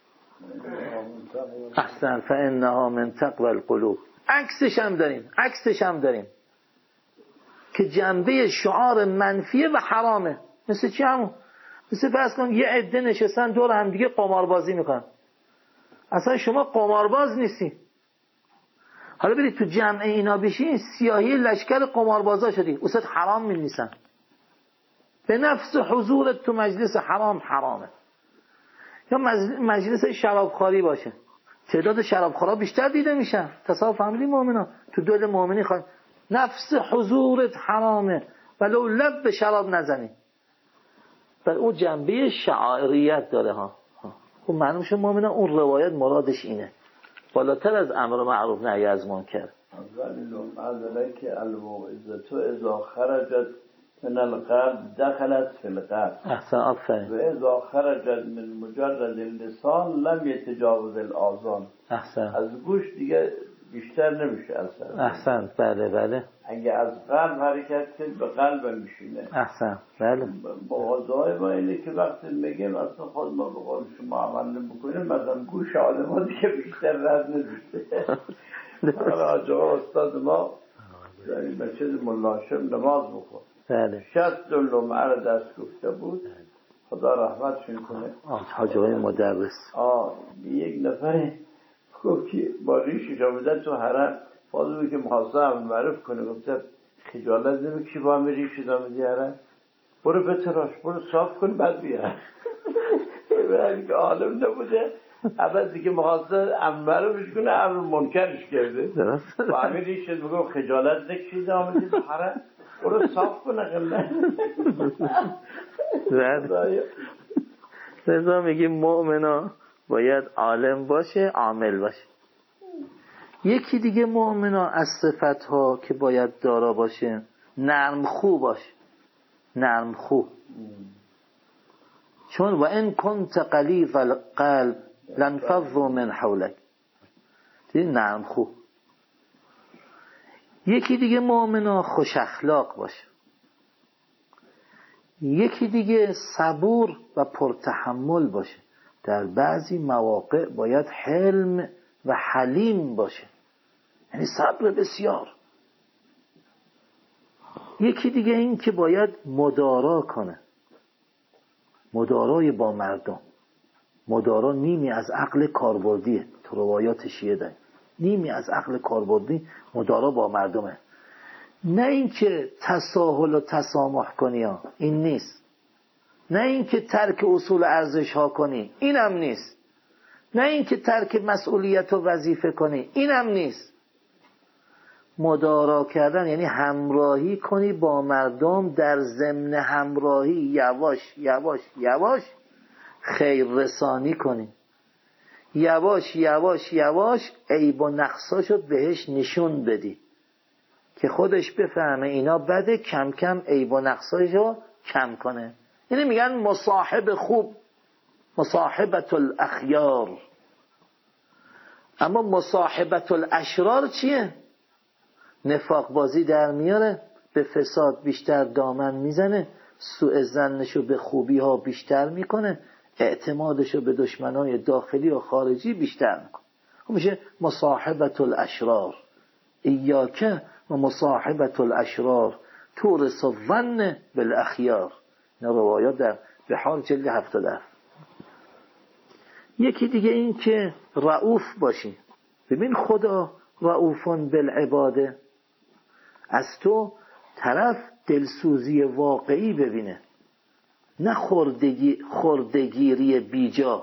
احسن فانها من تقوی القلوب. عکسش هم داریم که جنبه شعار منفیه و حرامه. مثل چی همون؟ مثل فرض کن یه عده نشستن دور هم دیگه قماربازی میکنن. اصلا شما قمارباز نیستی، حالا برید تو جمع اینا بشین، سیاهی لشکر قماربازا شدی، اوسط حرام می‌نویسن. به نفس حضورت تو مجلس حرامه. یا مجلس شرابخواری باشه، تعداد شرابخورا بیشتر دیده میشن. تصاحب فهمیدی مؤمنا؟ تو دل مؤمنی نفس حضورت حرامه ولو لب به شراب نزنی. بل اون جنبه شعائریت داره ها. خب معلوم شد مؤمنا اون روایت مرادش اینه، بالاتر از امر معروف نهی از منکر. ولی لم که الموعظه اذا خرجت من القلب دخلت في القلب. احسن، آفرین. و اذا خرجت من مجرد اللسان لم يتجاوز الاذان. احسن. از گوش دیگه بیشتر نمیشه اصلا. احسن، بله. اگه از قلب حرکت کنه به قلب میشینه. احسن، بله. موضوع ما اینه که وقتی میگیم اصلا خود ما به قول شما عمل نمیکنیم، مثلا گوش آدم دیگه بیشتر رد نمیشه. حالا آجا استاد ما در این مسجد ملا هاشم نماز بخون، بله، 60 لمعه رو دست گفته بود، خدا رحمتشون کنه. حاج آقای مدرس یک نفر گفت که با ریشش آمده تو حرم، فاضل که محاسبه هم معرف کنه، گفته خجالت نمیکشی با همه ریشش آمدی حرم؟ برو بتراش، برو صاف کن بعد بیا. برای که عالم نبوده، عوضی که محاسبه معرفش کنه امر منکرش کرده. با همه ریشش میگم خجالت نکشید آمدی تو حرم، برو صاف کن اقلا. رضا میگیم مؤمنا باید عالم باشه، عامل باشه. یکی دیگه مؤمنا از صفتها که باید دارا باشه، نرم خو باشه. نرم خو، چون و ان کنت غلیظ القلب لانفضوا من حولک. نرم خو. یکی دیگه مؤمنا خوش اخلاق باشه. یکی دیگه صبور و پرتحمل باشه. در بعضی مواقع باید حلم و حلیم باشه، یعنی صبر بسیار. یکی دیگه این که باید مدارا کنه، مدارای با مردم. مدارا نیمی از عقل کاربردیه، تو روایات شیعه داریم، نیمی از عقل کاربردی مدارا با مردمه. نه این که تساهل و تسامح کنی ها، این نیست. نه این که ترک اصول ارزش ها کنی، اینم نیست. نه این که ترک مسئولیت و وظیفه کنی، اینم نیست. مدارا کردن یعنی همراهی کنی با مردم، در ضمن همراهی یواش یواش یواش خیر رسانی کنی، یواش یواش یواش عیب و نقصاشو بهش نشون بدی که خودش بفهمه اینا بده، کم کم عیب و نقصاشو کم کنه. یعنی میگن مصاحب خوب مصاحبت الاخیار. اما مصاحبت الاشرار چیه؟ نفاق بازی در میاره، به فساد بیشتر دامن میزنه، سوء ظنشو به خوبی ها بیشتر میکنه، اعتمادشو به دشمنای داخلی و خارجی بیشتر میکنه. میشه مصاحبت الاشرار. ایاک و مصاحبت الاشرار تورث الظن بالاخیار. این روایات در بحار جلد 77. یکی دیگه این که رؤوف باشی. ببین خدا رؤوفون بالعباده، از تو طرف دلسوزی واقعی ببینه، نه خردگیری بیجا.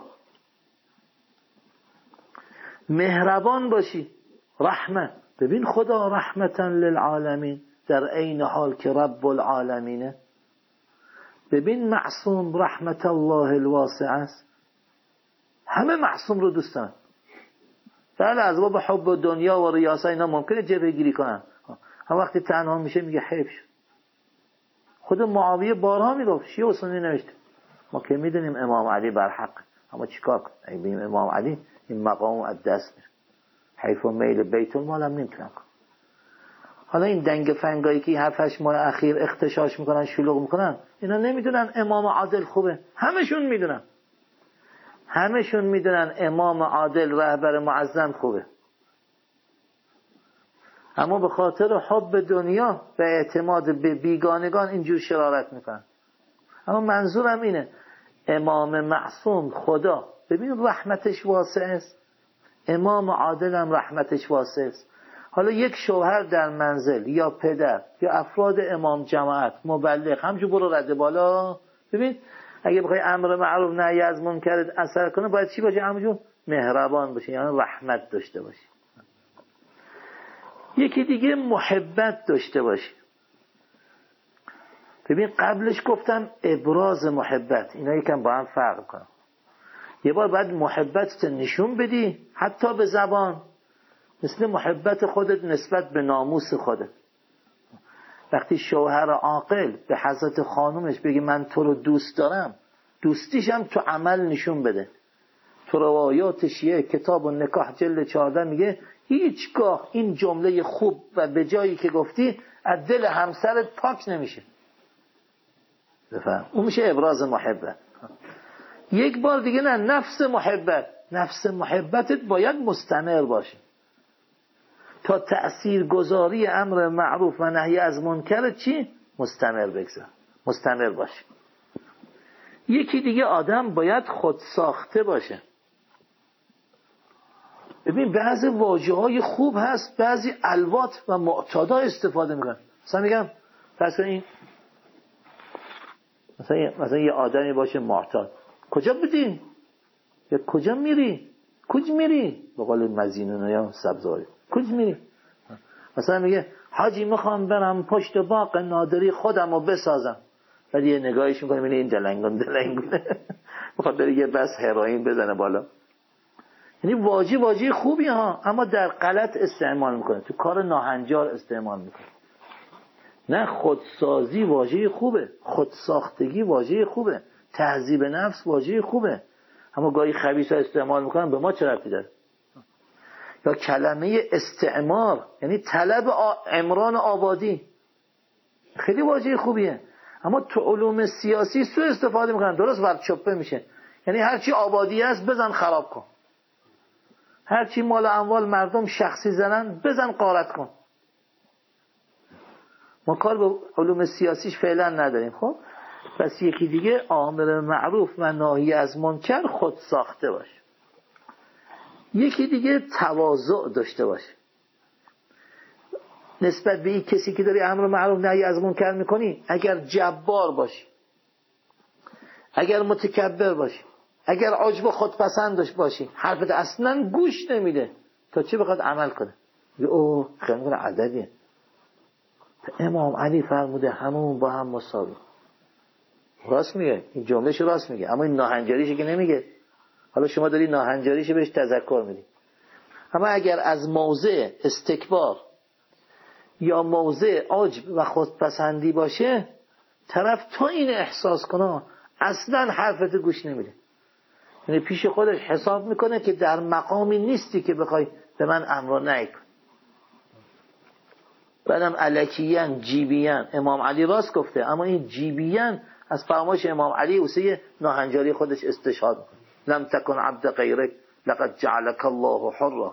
مهربان باشی، رحمت. ببین خدا رحمتا للعالمین، در عین حال که رب العالمینه. ببین معصوم رحمت الله الواسع است، همه معصوم رو دوست دارن. بله از باب حب دنیا و ریاسه اینا ممکنه جبهه گیری کنن، هم وقتی تنها میشه میگه حیف شد. خود معاویه بارها میگفت، شیعه و سنی نوشته، ما که میدونیم امام علی بر حق، اما چیکار کنیم؟ اگه بگیم امام علی این مقام از دست میره، حیف و میل بیت المال هم نمیتونن کنن. حالا این دنگ فنگایی که 7-8 ماه اخیر اختشاش میکنن، شلوغ میکنن، اینا نمیدونن امام عادل خوبه. همشون میدونن امام عادل رهبر معظم خوبه، اما به خاطر حب دنیا و اعتماد به بیگانگان اینجور شرارت میکنن. اما منظورم اینه امام معصوم خدا ببین رحمتش واسع است، امام عادل هم رحمتش واسع است. حالا یک شوهر در منزل یا پدر یا افراد امام جماعت مبلغ همجور برو رده بالا. ببین اگه بخوای امر معروف نهی از منکر اثر کنه باید چی باشه؟ همجور مهربان باشه، یعنی رحمت داشته باشه. یکی دیگه محبت داشته باشه. ببین قبلش گفتم ابراز محبت، اینا یکم با هم فرق کنم. یه بار باید محبت نشون بدی حتی به زبان، مثل محبت خودت نسبت به ناموس خودت. وقتی شوهر عاقل به حضرت خانومش بگی من تو رو دوست دارم، دوستیش هم تو عمل نشون بده. تو روایات شیعه کتاب النکاح جلد 14 میگه هیچگاه این جمله خوب و به جایی که گفتی از دل همسرت پاک نمیشه. بفهم اون میشه ابراز محبت. یک بار دیگه نه، نفس محبتت باید مستمر باشه تا تأثیر گذاری امر معروف و نهی از منکر چی؟ مستمر باشه. یکی دیگه آدم باید خود ساخته باشه. ببین بعضی واژه‌های خوب هست، بعضی الوات و معتادا استفاده میکنن. مثلا میگم پس این مثلا یه آدمی باشه معتاد، کجا بدین؟ یا کجا میری؟ کج میری؟ به قول مزینون یا سبزواری کج میری؟ مثلا میگه حاجی میخوام برم پشت باغ نادری خودم رو بسازم، ولی یه نگاهش میکنه میبینه این دلنگون میخواد بره یه بس هروئین بزنه بالا. یعنی واژه خوبی ها، اما در غلط استعمال میکنه، تو کار ناهنجار استعمال میکنه. نه، خودسازی واژه خوبه، خودساختگی واژه خوبه، تهذیب نفس واژه خوبه، اما گاهی خبیثا استعمال میکنن، به ما چه ربطی داره؟ یا کلمه استعمار، یعنی طلب عمران آبادی، خیلی واژه خوبیه، اما تو علوم سیاسی سوء استفاده میکنن، درست ورچوپه میشه. یعنی هرچی آبادی است بزن خراب کن، هرچی مال اموال مردم شخصی زنن بزن غارت کن. ما کار به علوم سیاسیش فعلا نداریم. خب پس یکی دیگه آمر معروف و ناهی از منکر خود ساخته باشه. یکی دیگه تواضع داشته باشه نسبت به این کسی که داری امر معروف نهی از منکر میکنی. اگر جبار باشی، اگر متکبر باشی، اگر عجب خودپسند باشی، حرفت اصلا گوش نمیده تا چه بخواد عمل کنه. اوه خیلی عددیه. امام علی فرموده همون با هم مساوی. راست میگه، این جملهش راست میگه، اما این ناهنجاریشه که نمیگه. حالا شما داری ناهنجاریشه بهش تذکر میدی. اما اگر از موضع استکبار یا موضع عجب و خودپسندی باشه، طرف تا این احساس کنه اصلا حرفت گوش نمیده. یعنی پیش خودش حساب میکنه که در مقامی نیستی که بخوای به من امر و نهی کنی. بعدم الکیان جیبیان، امام علی راست گفته، اما این جیبیان از فرمایش امام علی واسه ناهنجاری خودش استشهاد میکنه. لم تکن عبد غیرک لقد جعلک الله حرا.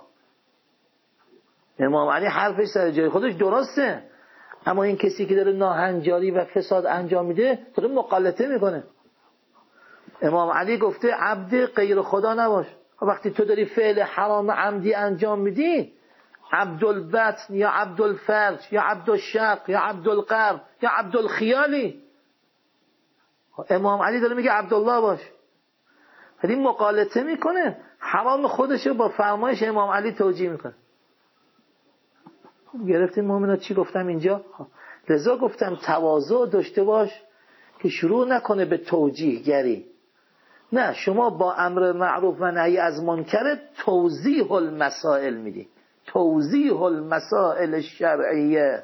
امام علی حرفش سر جای خودش درسته، اما این کسی که داره ناهنجاری و فساد انجام میده داره مقالطه میکنه. امام علی گفته عبد غیر خدا نباش. وقتی تو داری فعل حرام عمدی انجام میدی، عبدالبطن یا عبدالفرج یا عبدالشق یا عبدالقرب یا عبدالخیالی، امام علی داره میگه عبدالله باش. ولی مقالطه میکنه، حرام خودشو با فرمایش امام علی توجیه میکنه. گرفتیم مومنات چی گفتم اینجا؟ لذا گفتم تواضع داشته باش که شروع نکنه به توجیه گری. نه، شما با امر معروف و نهی از منکر توضیح المسائل میدی، توضیح المسائل الشرعیه.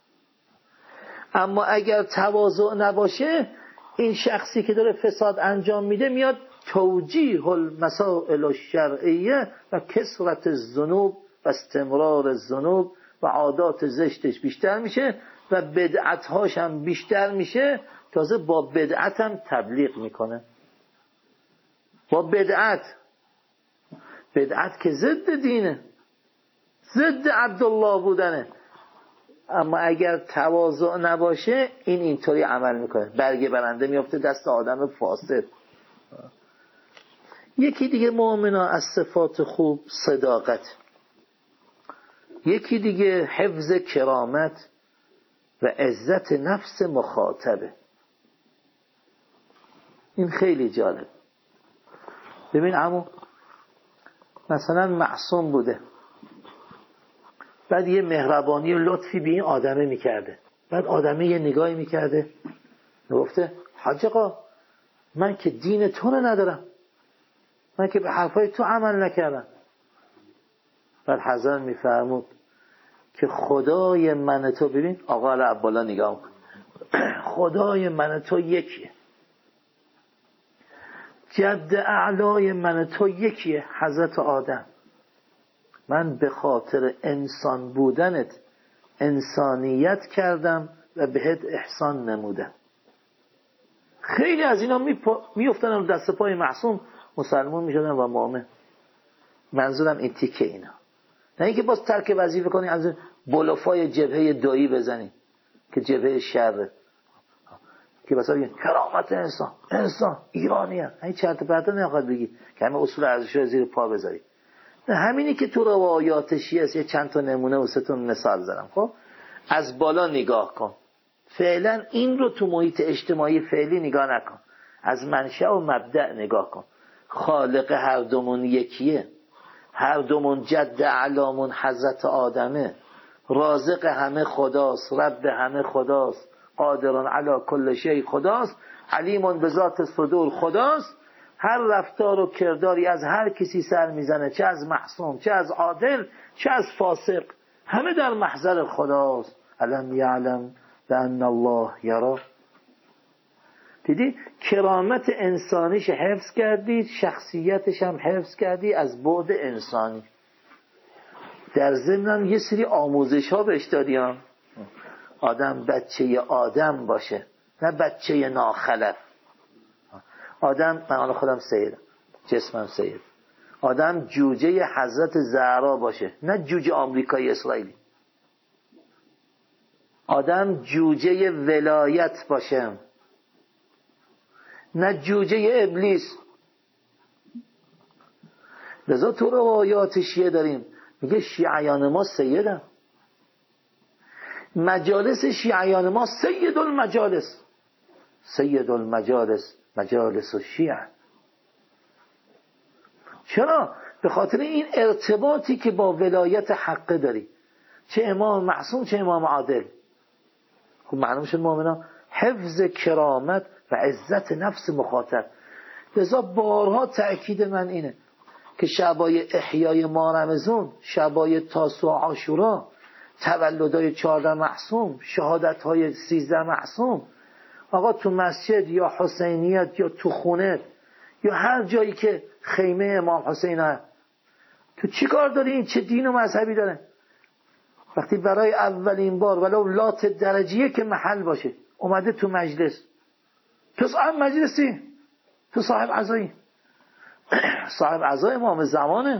اما اگر تواضع نباشه، این شخصی که داره فساد انجام میده میاد توجیه المسائل الشرعیه و کثرت الذنوب و استمرار الذنوب و عادات زشتش بیشتر میشه و بدعتهاش هم بیشتر میشه. تازه با بدعت هم تبلیغ میکنه. با بدعت که ضد دینه، ضد عبدالله بودنه. اما اگر تواضع نباشه این اینطوری عمل میکنه، برگ برنده میفته دست آدم فاسد. یکی دیگه مؤمنا از صفات خوب صداقت، یکی دیگه حفظ کرامت و عزت نفس مخاطبه. این خیلی جالب. ببین عمو، مثلا معصوم بوده، بعد یه مهربانی و لطفی به این آدمه میکرده، بعد آدمه یه نگاهی میکرده گفته حاج آقا من که دین تو رو ندارم، من که به حرفای تو عمل نکردم. بعد حضرت میفرمود که خدای من تو، ببین آقا عبالا نگاه کن، خدای من تو یکیه، جد اعلای من تو یکیه، حضرت آدم. من به خاطر انسان بودنت انسانیت کردم و بهت احسان نمودم. خیلی از اینا میافتن رو دست پای معصوم، مسلمان میشدن و مؤمن. منظورم این تیکه اینا، نه اینکه باز ترک وظیفه کنی از بلوفای جبهه دایی بزنی که جبهه شر، که بسا بگین کرامت انسان ایرانیه، این چرت پرتا نخواد بگی که همه اصول ارزش رو زیر پا بذاری. نه، همینی که تو روایات شیعه است. یه چند تا نمونه و 3 تا مثال زدم. خب از بالا نگاه کن، فعلا این رو تو محیط اجتماعی فعلی نگاه نکن، از منشأ و مبدأ نگاه کن. خالق هر دومون یکیه، هر دومون جد اعلامون حضرت آدمه، رازق همه خداست، رب همه خداست، قادرون علی کل شیء خداست، علیمون به ذات صدور خداست. هر رفتار و کرداری از هر کسی سر میزنه، چه از معصوم، چه از عادل، چه از فاسق، همه در محضر خداست. الم یعلم بان الله یرا. دیدی کرامت انسانیش حفظ کردی، شخصیتش هم حفظ کردی از بعد انسانی. در ضمن یه سری آموزش ها بهش دادی ها. آدم بچه آدم باشه، نه بچه ناخلف. آدم، من خودم سیدم، جسمم سید، آدم جوجه حضرت زهرا باشه، نه جوجه آمریکایی اسرائیلی. آدم جوجه ولایت باشه، نه جوجه ابلیس. لذا تو روایات شیعه داریم میگه شیعیان ما سیدن، مجالس شیعیان ما سید المجالس، سید المجالس مجالس الشیعه. چرا؟ به خاطر این ارتباطی که با ولایت حق داری، چه امام معصوم چه امام عادل. خب معلوم شد مؤمنان حفظ کرامت و عزت نفس مخاطب. لذا بارها تأکید من اینه که شبای احیای ماه رمضان، شبای تاسوع عاشورا، تولدهای 14 معصوم، شهادتهای 13 معصوم، آقا تو مسجد یا حسینیت یا تو خونه یا هر جایی که خیمه امام حسین هست، تو چی کار داری؟ این چه دین و مذهبی داره؟ وقتی برای اولین بار ولو لات درجیه که محل باشه اومده تو مجلس، تو صاحب مجلسی، تو صاحب عزایی، صاحب عزای امام زمانه،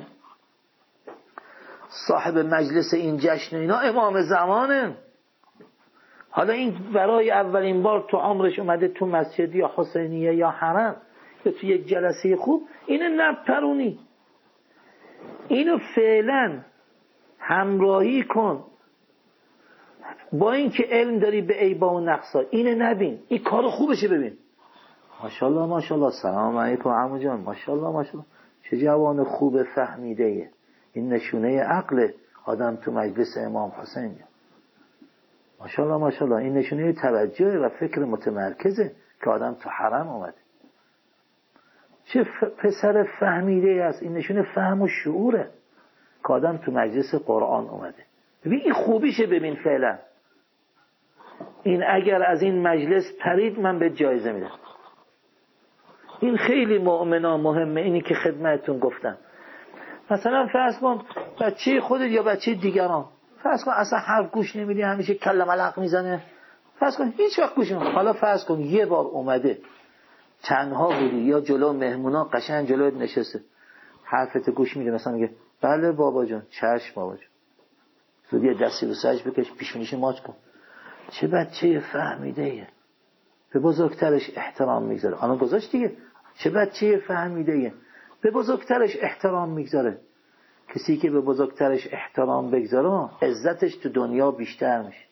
صاحب مجلس این جشن اینا امام زمانه. حالا این برای اولین بار تو عمرش اومده تو مسجد یا حسینیه یا حرم یا تو یک جلسه خوب، اینو نپرونی، اینو فعلا همراهی کن با اینکه علم داری به عیبا و نقصا، اینو نبین، این کار خوبشه ببین. ماشاءالله ماشاءالله، سلام علیکم عمو جان، ماشاءالله ماشاءالله، چه جوان خوب فهمیده ایه. این نشونه عقل آدم تو مجلس امام حسین. ماشاءالله ماشاءالله، این نشونه توجه و فکر متمرکزه که آدم تو حرم اومده. چه پسر فهمیده است، این نشونه فهم و شعوره که آدم تو مجلس قرآن اومده. ببین این خوبیشه، ببین فعلا این اگر از این مجلس پرید من به جایزه میدم. این خیلی مؤمنا مهمه، اینی که خدمتتون گفتم. مثلا فرض کن بچه خودت یا بچه دیگران، فرض کن اصلا حرف گوش نمیدی، همیشه کله ملق میزنه، فرض کن هیچ وقت گوش نمیدی. حالا فرض کن یه بار اومده تنها بودی یا جلو مهمونا قشنگ جلوت نشسته، حرفت گوش میده، مثلا میگه بله بابا جان، چشم بابا جان، زودی یه دستی رو سرش بکش، پیشونیش ماچ کن. چه بچه فهمیده ایه، به بزرگترش احترام میگذاره. آنها گذاشت دیگه، چه بچه فهمیده ایه، به بزرگترش احترام میگذاره. کسی که به بزرگترش احترام بگذاره عزتش تو دنیا بیشتر میشه.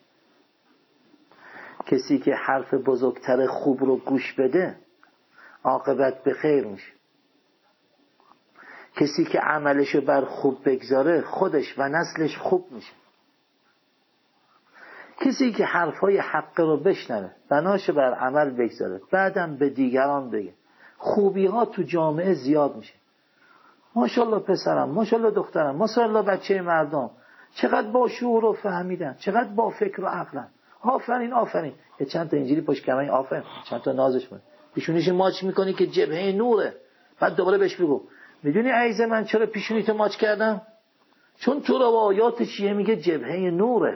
کسی که حرف بزرگتر خوب رو گوش بده عاقبت به خیر میشه. کسی که عملشو بر خوب بگذاره خودش و نسلش خوب میشه. کسی که حرفای حق رو بشنوه بناشو بر عمل بگذاره بعدم به دیگران بگه، خوبی ها تو جامعه زیاد میشه. ماشاءالله پسرم، ماشاءالله دخترم، ماشاءالله بچه مردم، چقدر با شعور و فهمیدن، چقدر با فکر و عقلن، آفرین آفرین. یه چند تا اینجوری پشت کمه آفرین، چند تا نازش کنی، پیشونیش ماچ میکنی که جبهه نوره. بعد دوباره بهش بگو میدونی عزیز من چرا پیشونیت ماچ کردم؟ چون تو روایات چیه میگه جبهه نوره،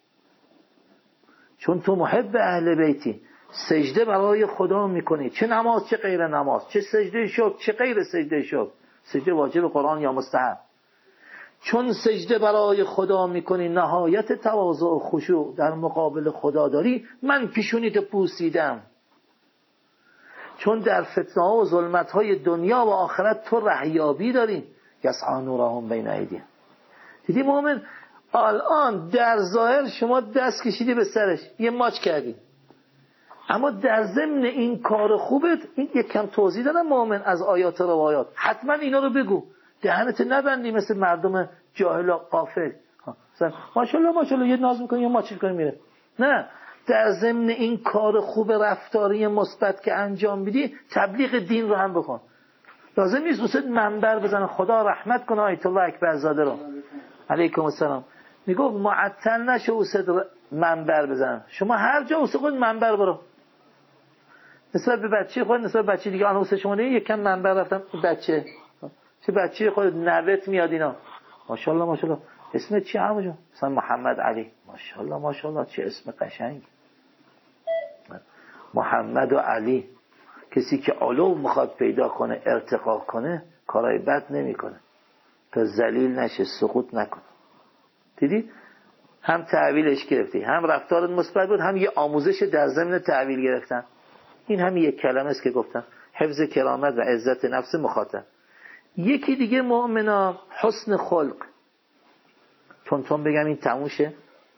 چون تو محب اهل بیتی، سجده برای خدا میکنی، چه نماز چه غیر نماز، چه سجده شکر چه غیر سجده شکر، سجده واجب قرآن یا مستحب. چون سجده برای خدا میکنی نهایت تواضع و خشوع در مقابل خدا داری، من پیشونیت پوسیدم. چون در فتنه و ظلمت های دنیا و آخرت تو رهیابی داری، یسعی نورهم بین ایدیهم. دیدی مومن الان در ظاهر شما دست کشیدی به سرش یه ماچ کردی، اما در ضمن این کار خوبت این یک کم توضیح دادم مومن از آیات و روایات، حتما اینا رو بگو، دهنت نبندی مثل مردم جاهل و غافل. ماشاءالله ماشاءالله یه ناز میکنی یه ماچ میکنی میره. نه، در ضمن این کار خوب رفتاری مثبت که انجام میدی تبلیغ دین رو هم بکن. لازم نیست دوست منبر بزنه. خدا رحمت کنه آیت الله اکبرزاده رو علیکم السلام، میگفت معطل نشه اوست منبر بزن، شما هر جا اوست خود منبر برو، نسبت به بچه خود نسبت به بچه دیگه. آن اوست شما دیگه یکم منبر رفتم بچه، چه بچه خود نوت میاد اینا، ماشاءالله ماشاءالله اسمت چی عمو جان؟ مثلا محمد علی، ماشاءالله ماشاءالله چه اسم قشنگ، محمد و علی. کسی که علو میخواد پیدا کنه ارتقا کنه کارهای بد نمیکنه تا ذلیل نشه سقوط نکنه. دیدی هم تحویلش گرفتی، هم رفتارت مثبت بود، هم یه آموزش در ضمن تحویل گرفتن. این هم یک کلمه است که گفتم، حفظ کرامت و عزت نفس مخاطب. یکی دیگه مؤمنا حسن خلق، تون بگم این تموشه.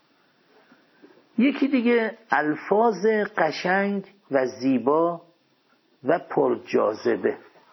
یکی دیگه الفاظ قشنگ و زیبا و پرجاذبه.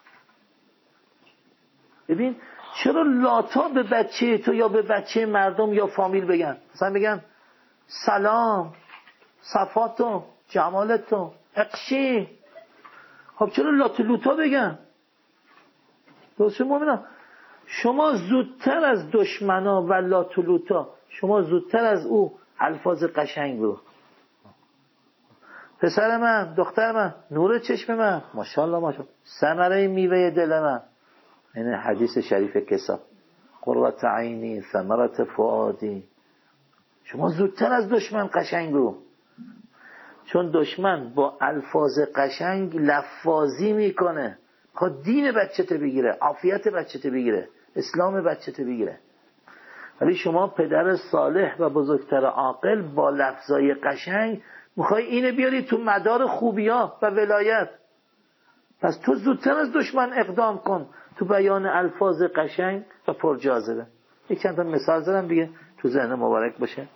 ببین چرا لاتا به بچه تو یا به بچه مردم یا فامیل بگن، مثلا بگن سلام، صفاتو، جمالتو، اقشی. خب چرا لاتلوتا بگن؟ درست مومنان، شما زودتر از دشمنا و لاتلوتا، شما زودتر از او الفاظ قشنگ رو. پسر من، دختر من، نور چشم من، ماشاءالله ماشاءالله، ثمره میوه دل من. این حدیث شریف کسا، قرة عینی ثمرة فؤادی. شما زودتر از دشمن قشنگ رو، چون دشمن با الفاظ قشنگ لفاظی میکنه، خود دین بچت بگیره، عافیت بچت بگیره، اسلام بچت بگیره. ولی شما پدر صالح و بزرگتر عاقل با لفظای قشنگ میخوای اینه بیاری تو مدار خوبیا و ولایت. پس تو زودتر از دشمن اقدام کن تو بیان الفاظ قشنگ و پرجاذبه. یک چند تا مثال زدم دیگه تو ذهن مبارک باشه.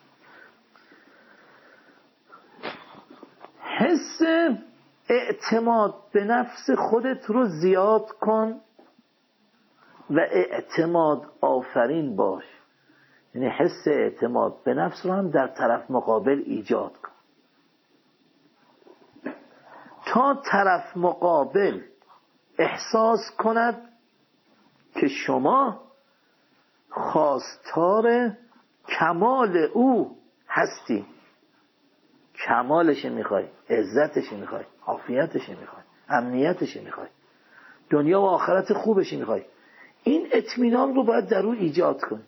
حس اعتماد به نفس خودت رو زیاد کن و اعتماد آفرین باش. یعنی حس اعتماد به نفس رو هم در طرف مقابل ایجاد کن تا طرف مقابل احساس کند که شما خواستار کمال او هستی. کمالش میخوای، عزتش میخوای، عافیتش میخوای، امنیتش میخوای، دنیا و آخرت خوبش میخوای. این اطمینان رو باید در او ایجاد کن.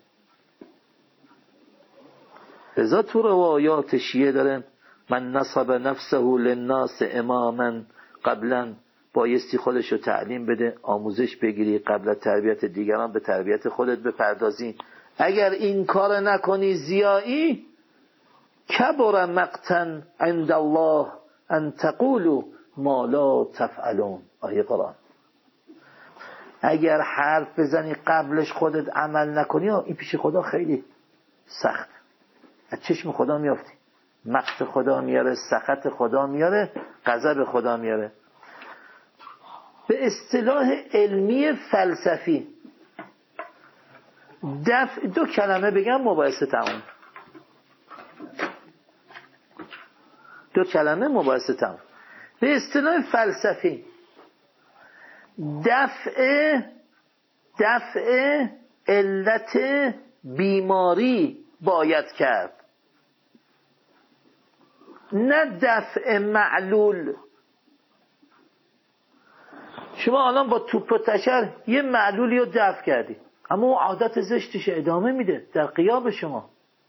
لذا تو روایات شیعه داره من نصب نفسه للناس اماما قبلا، بایستی خودش رو تعلیم بده، آموزش بگیری، قبل تربیت دیگران به تربیت خودت بپردازی. اگر این کار نکنی زیایی، کبر مقتا عند الله ان تقولوا ما لا تفعلون. آیه قرآن. اگر حرف بزنی قبلش خودت عمل نکنی، این پیش خدا خیلی سخت، از چشم خدا میافتی، مقت خدا میاره، سخط خدا میاره، غضب خدا میاره. به اصطلاح علمی فلسفی دو کلمه بگم مباحثه تمام. دو کلمه مباحثه تمام. به اصطلاح فلسفی دفع علت بیماری باید کرد، نه دفع معلول. شما الان با توپ و تشر یه معلولی رو دفع کردی، اما اون عادت زشتش ادامه میده در غیاب شما.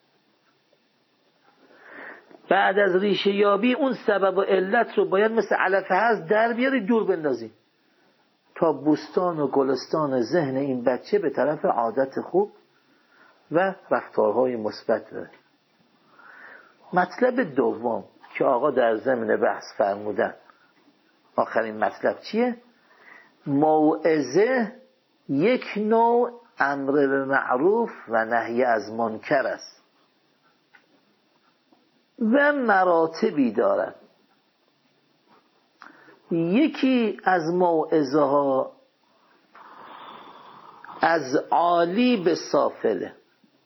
بعد از ریشه یابی اون سبب و علت رو باید مثل علفه هست در بیاری، دور بندازی تا بوستان و گلستان ذهن این بچه به طرف عادت خوب و رفتارهای مثبت بره. مطلب دوم که آقا در ضمن بحث فرمودن، آخرین مطلب چیه؟ موعظه یک نوع امر به معروف و نهی از منکر است و مراتبی دارد. یکی از موعظه ها از عالی به سافله،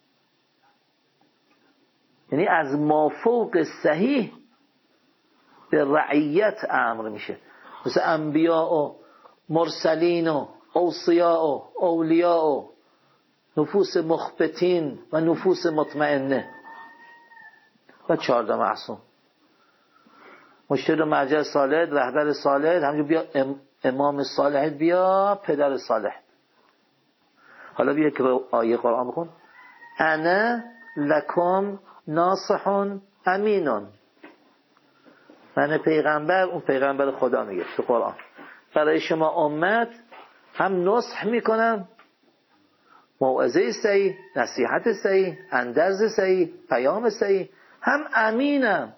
یعنی از مافوق صحیح به رعیت امر میشه، مثل انبیاء و مرسلین و اوصیاء و اولیاء و نفوس مخبتین و نفوس مطمئنه و 14 معصوم، مرشد و مرجع صالح، رهبر صالح، همینجور بیا امام صالح، بیا پدر صالح. حالا بیا که آیه قرآن بخون. انا لکم ناصح امینون. من پیغمبر، اون پیغمبر خدا میگه تو قرآن، برای شما امت هم نصح میکنم، موعظه صحیح، نصیحت صحیح، اندرز صحیح، پیام صحیح، هم امینم.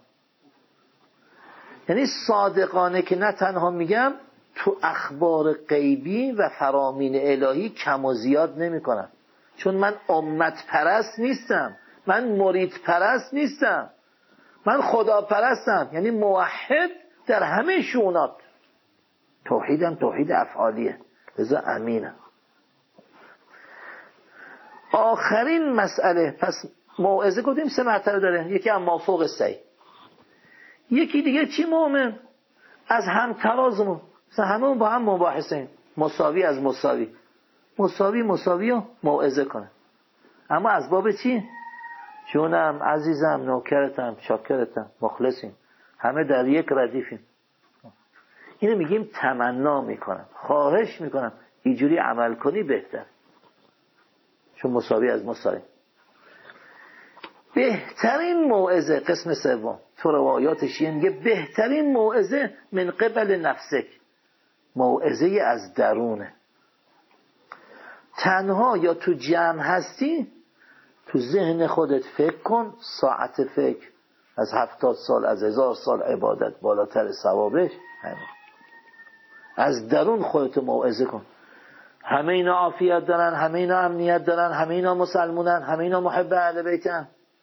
یعنی صادقانه که نه تنها میگم، تو اخبار غیبی و فرامین الهی کم و زیاد نمی کنم، چون من امت پرست نیستم، من مرید پرست نیستم، من خدا پرستم، یعنی موحد در همه شؤونات. توحیدم توحید افعالیه، لذا امینم. آخرین مسئله، پس موعظه گفتیم 3 مرتبه داره. یکی هم مافوق صحیح، یکی دیگه چی؟ مؤمن از هم ترازمون، مثلا همه با هم مباحثه، مساوی از مساوی، مساوی رو موعظه کنه، اما از باب چی؟ جونم، عزیزم، نوکرتم، شاکرتم، مخلصیم، همه در یک ردیفیم. اینو میگیم تمنا میکنم، خواهش میکنم اینجوری عمل کنی بهتر، چون مساوی از مساوی. بهترین موعظه، قسم سوم تو روایات شیعه میگه بهترین موعظه من قبل نفسک، موعظه از درونه. تنها یا تو جمع هستی، تو ذهن خودت فکر کن، ساعت فکر از 70 سال از 1000 سال عبادت بالاتر ثوابش همین. از درون خودت موعظه کن. همه اینا عافیت دارن، همه اینا امنیت دارن، همه اینا مسلمونن، همه اینا محب اهل بیتن،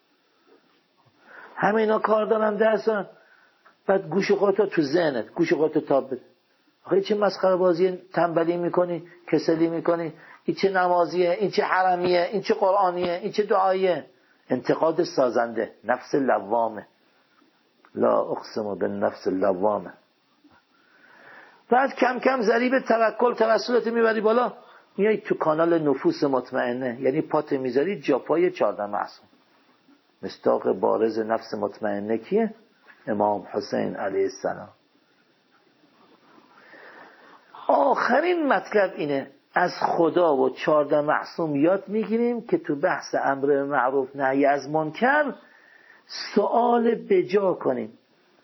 همه اینا کار دارن، درس دارن. بعد گوش خودت تو ذهنت، گوش خودت تاب بده. آخه چه مسخره بازی تنبلی میکنی، کسلی میکنی، این چه نمازیه، این چه حرمیه، این چه قرآنیه، این چه دعاییه. انتقاد سازنده، نفس لوامه. لا اقسم بالنفس اللوامه. بعد کم کم ضریب توکل توسلت میبری بالا، میای تو کانال نفوس مطمئنه، یعنی پات میذاری جا پای 14 معصوم. مصداق بارز نفس مطمئنه کیه؟ امام حسین علیه السلام. آخرین مطلب اینه، از خدا و 14 معصوم یاد میگیریم که تو بحث امر معروف نهی از منکر سوال بجا کنیم.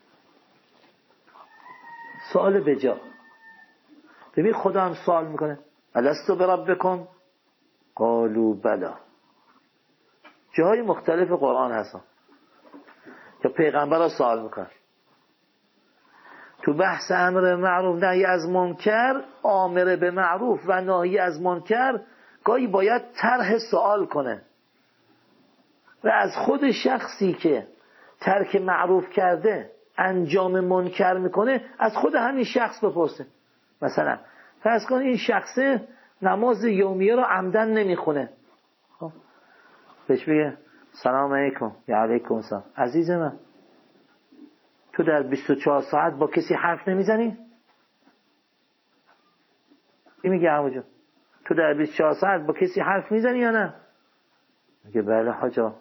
سوال بجا. ببین خدا هم سوال میکنه الستو بربکم قالوا بلا. جاهای مختلف قرآن هستن که پیغمبر را سوال میکنه. تو بحث امر معروف نهی از منکر، آمر به معروف و ناهی از منکر گاهی باید طرح سوال کنه و از خود شخصی که ترک معروف کرده انجام منکر میکنه از خود همین شخص بپرسه. مثلا فرض کن این شخصه نماز یومیه رو عمدن نمیخونه، خب بهش بگه سلام علیکم. یا علیکم السلام. عزیز من تو در 24 ساعت با کسی حرف نمیزنی؟ این میگه عمو جون تو در 24 ساعت با کسی حرف میزنی یا نه؟ میگه بله حاجا.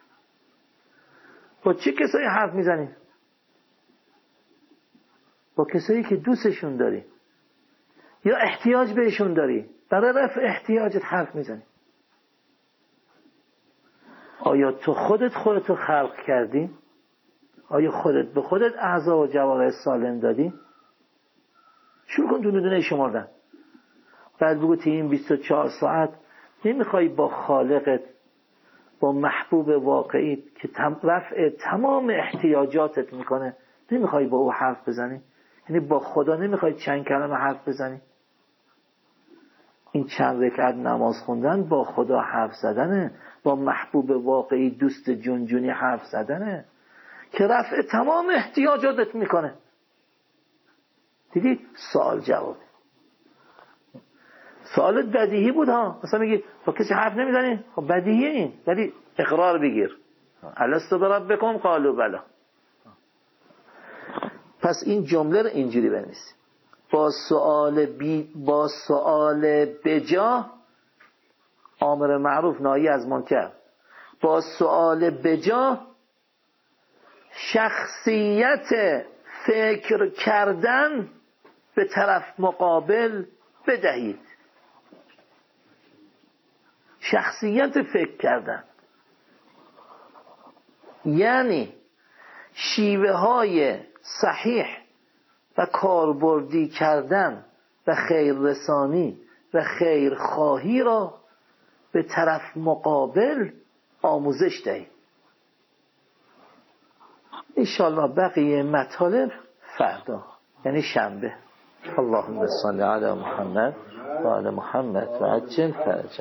با چه کسایی حرف میزنی؟ با کسایی که دوستشون داری یا احتیاج بهشون داری، برای رفع احتیاجت حرف میزنی. آیا تو خودتو خلق کردی؟ آیا خودت به خودت اعضا و جوارح سالم دادی؟ شروع کن دونه دونه شمردن. بعد بگو تو این 24 ساعت نمیخوای با خالقت، با محبوب واقعی که رفع تمام احتیاجاتت میکنه، نمیخوای با او حرف بزنی؟ یعنی با خدا نمیخوای چند کلمه حرف بزنی؟ این چند رکعت نماز خوندن با خدا حرف زدنه، با محبوب واقعی دوست جونجونی حرف زدنه که رفع تمام احتیاجاتت میکنه. دیدی؟ سوال جواب. سوالت بدیهی بود ها، مثلا میگی با کسی حرف نمیزنی؟ خب بدیهیه این، ولی اقرار بگیر. الستو بربکم قالوا بلا. پس این جمله رو اینجوری بنویسی، با سوال بجا امر معروف نهی از منکر، با سوال بجا شخصیت فکر کردن به طرف مقابل بدهید. شخصیت فکر کردن یعنی شیوه های صحیح و کاربردی کردن و خیررسانی و خیرخواهی را به طرف مقابل آموزش دهید. انشاءالله بقیه مطالب فردا، یعنی شنبه. اللهم صل علی محمد و علی محمد و عجل فرجه.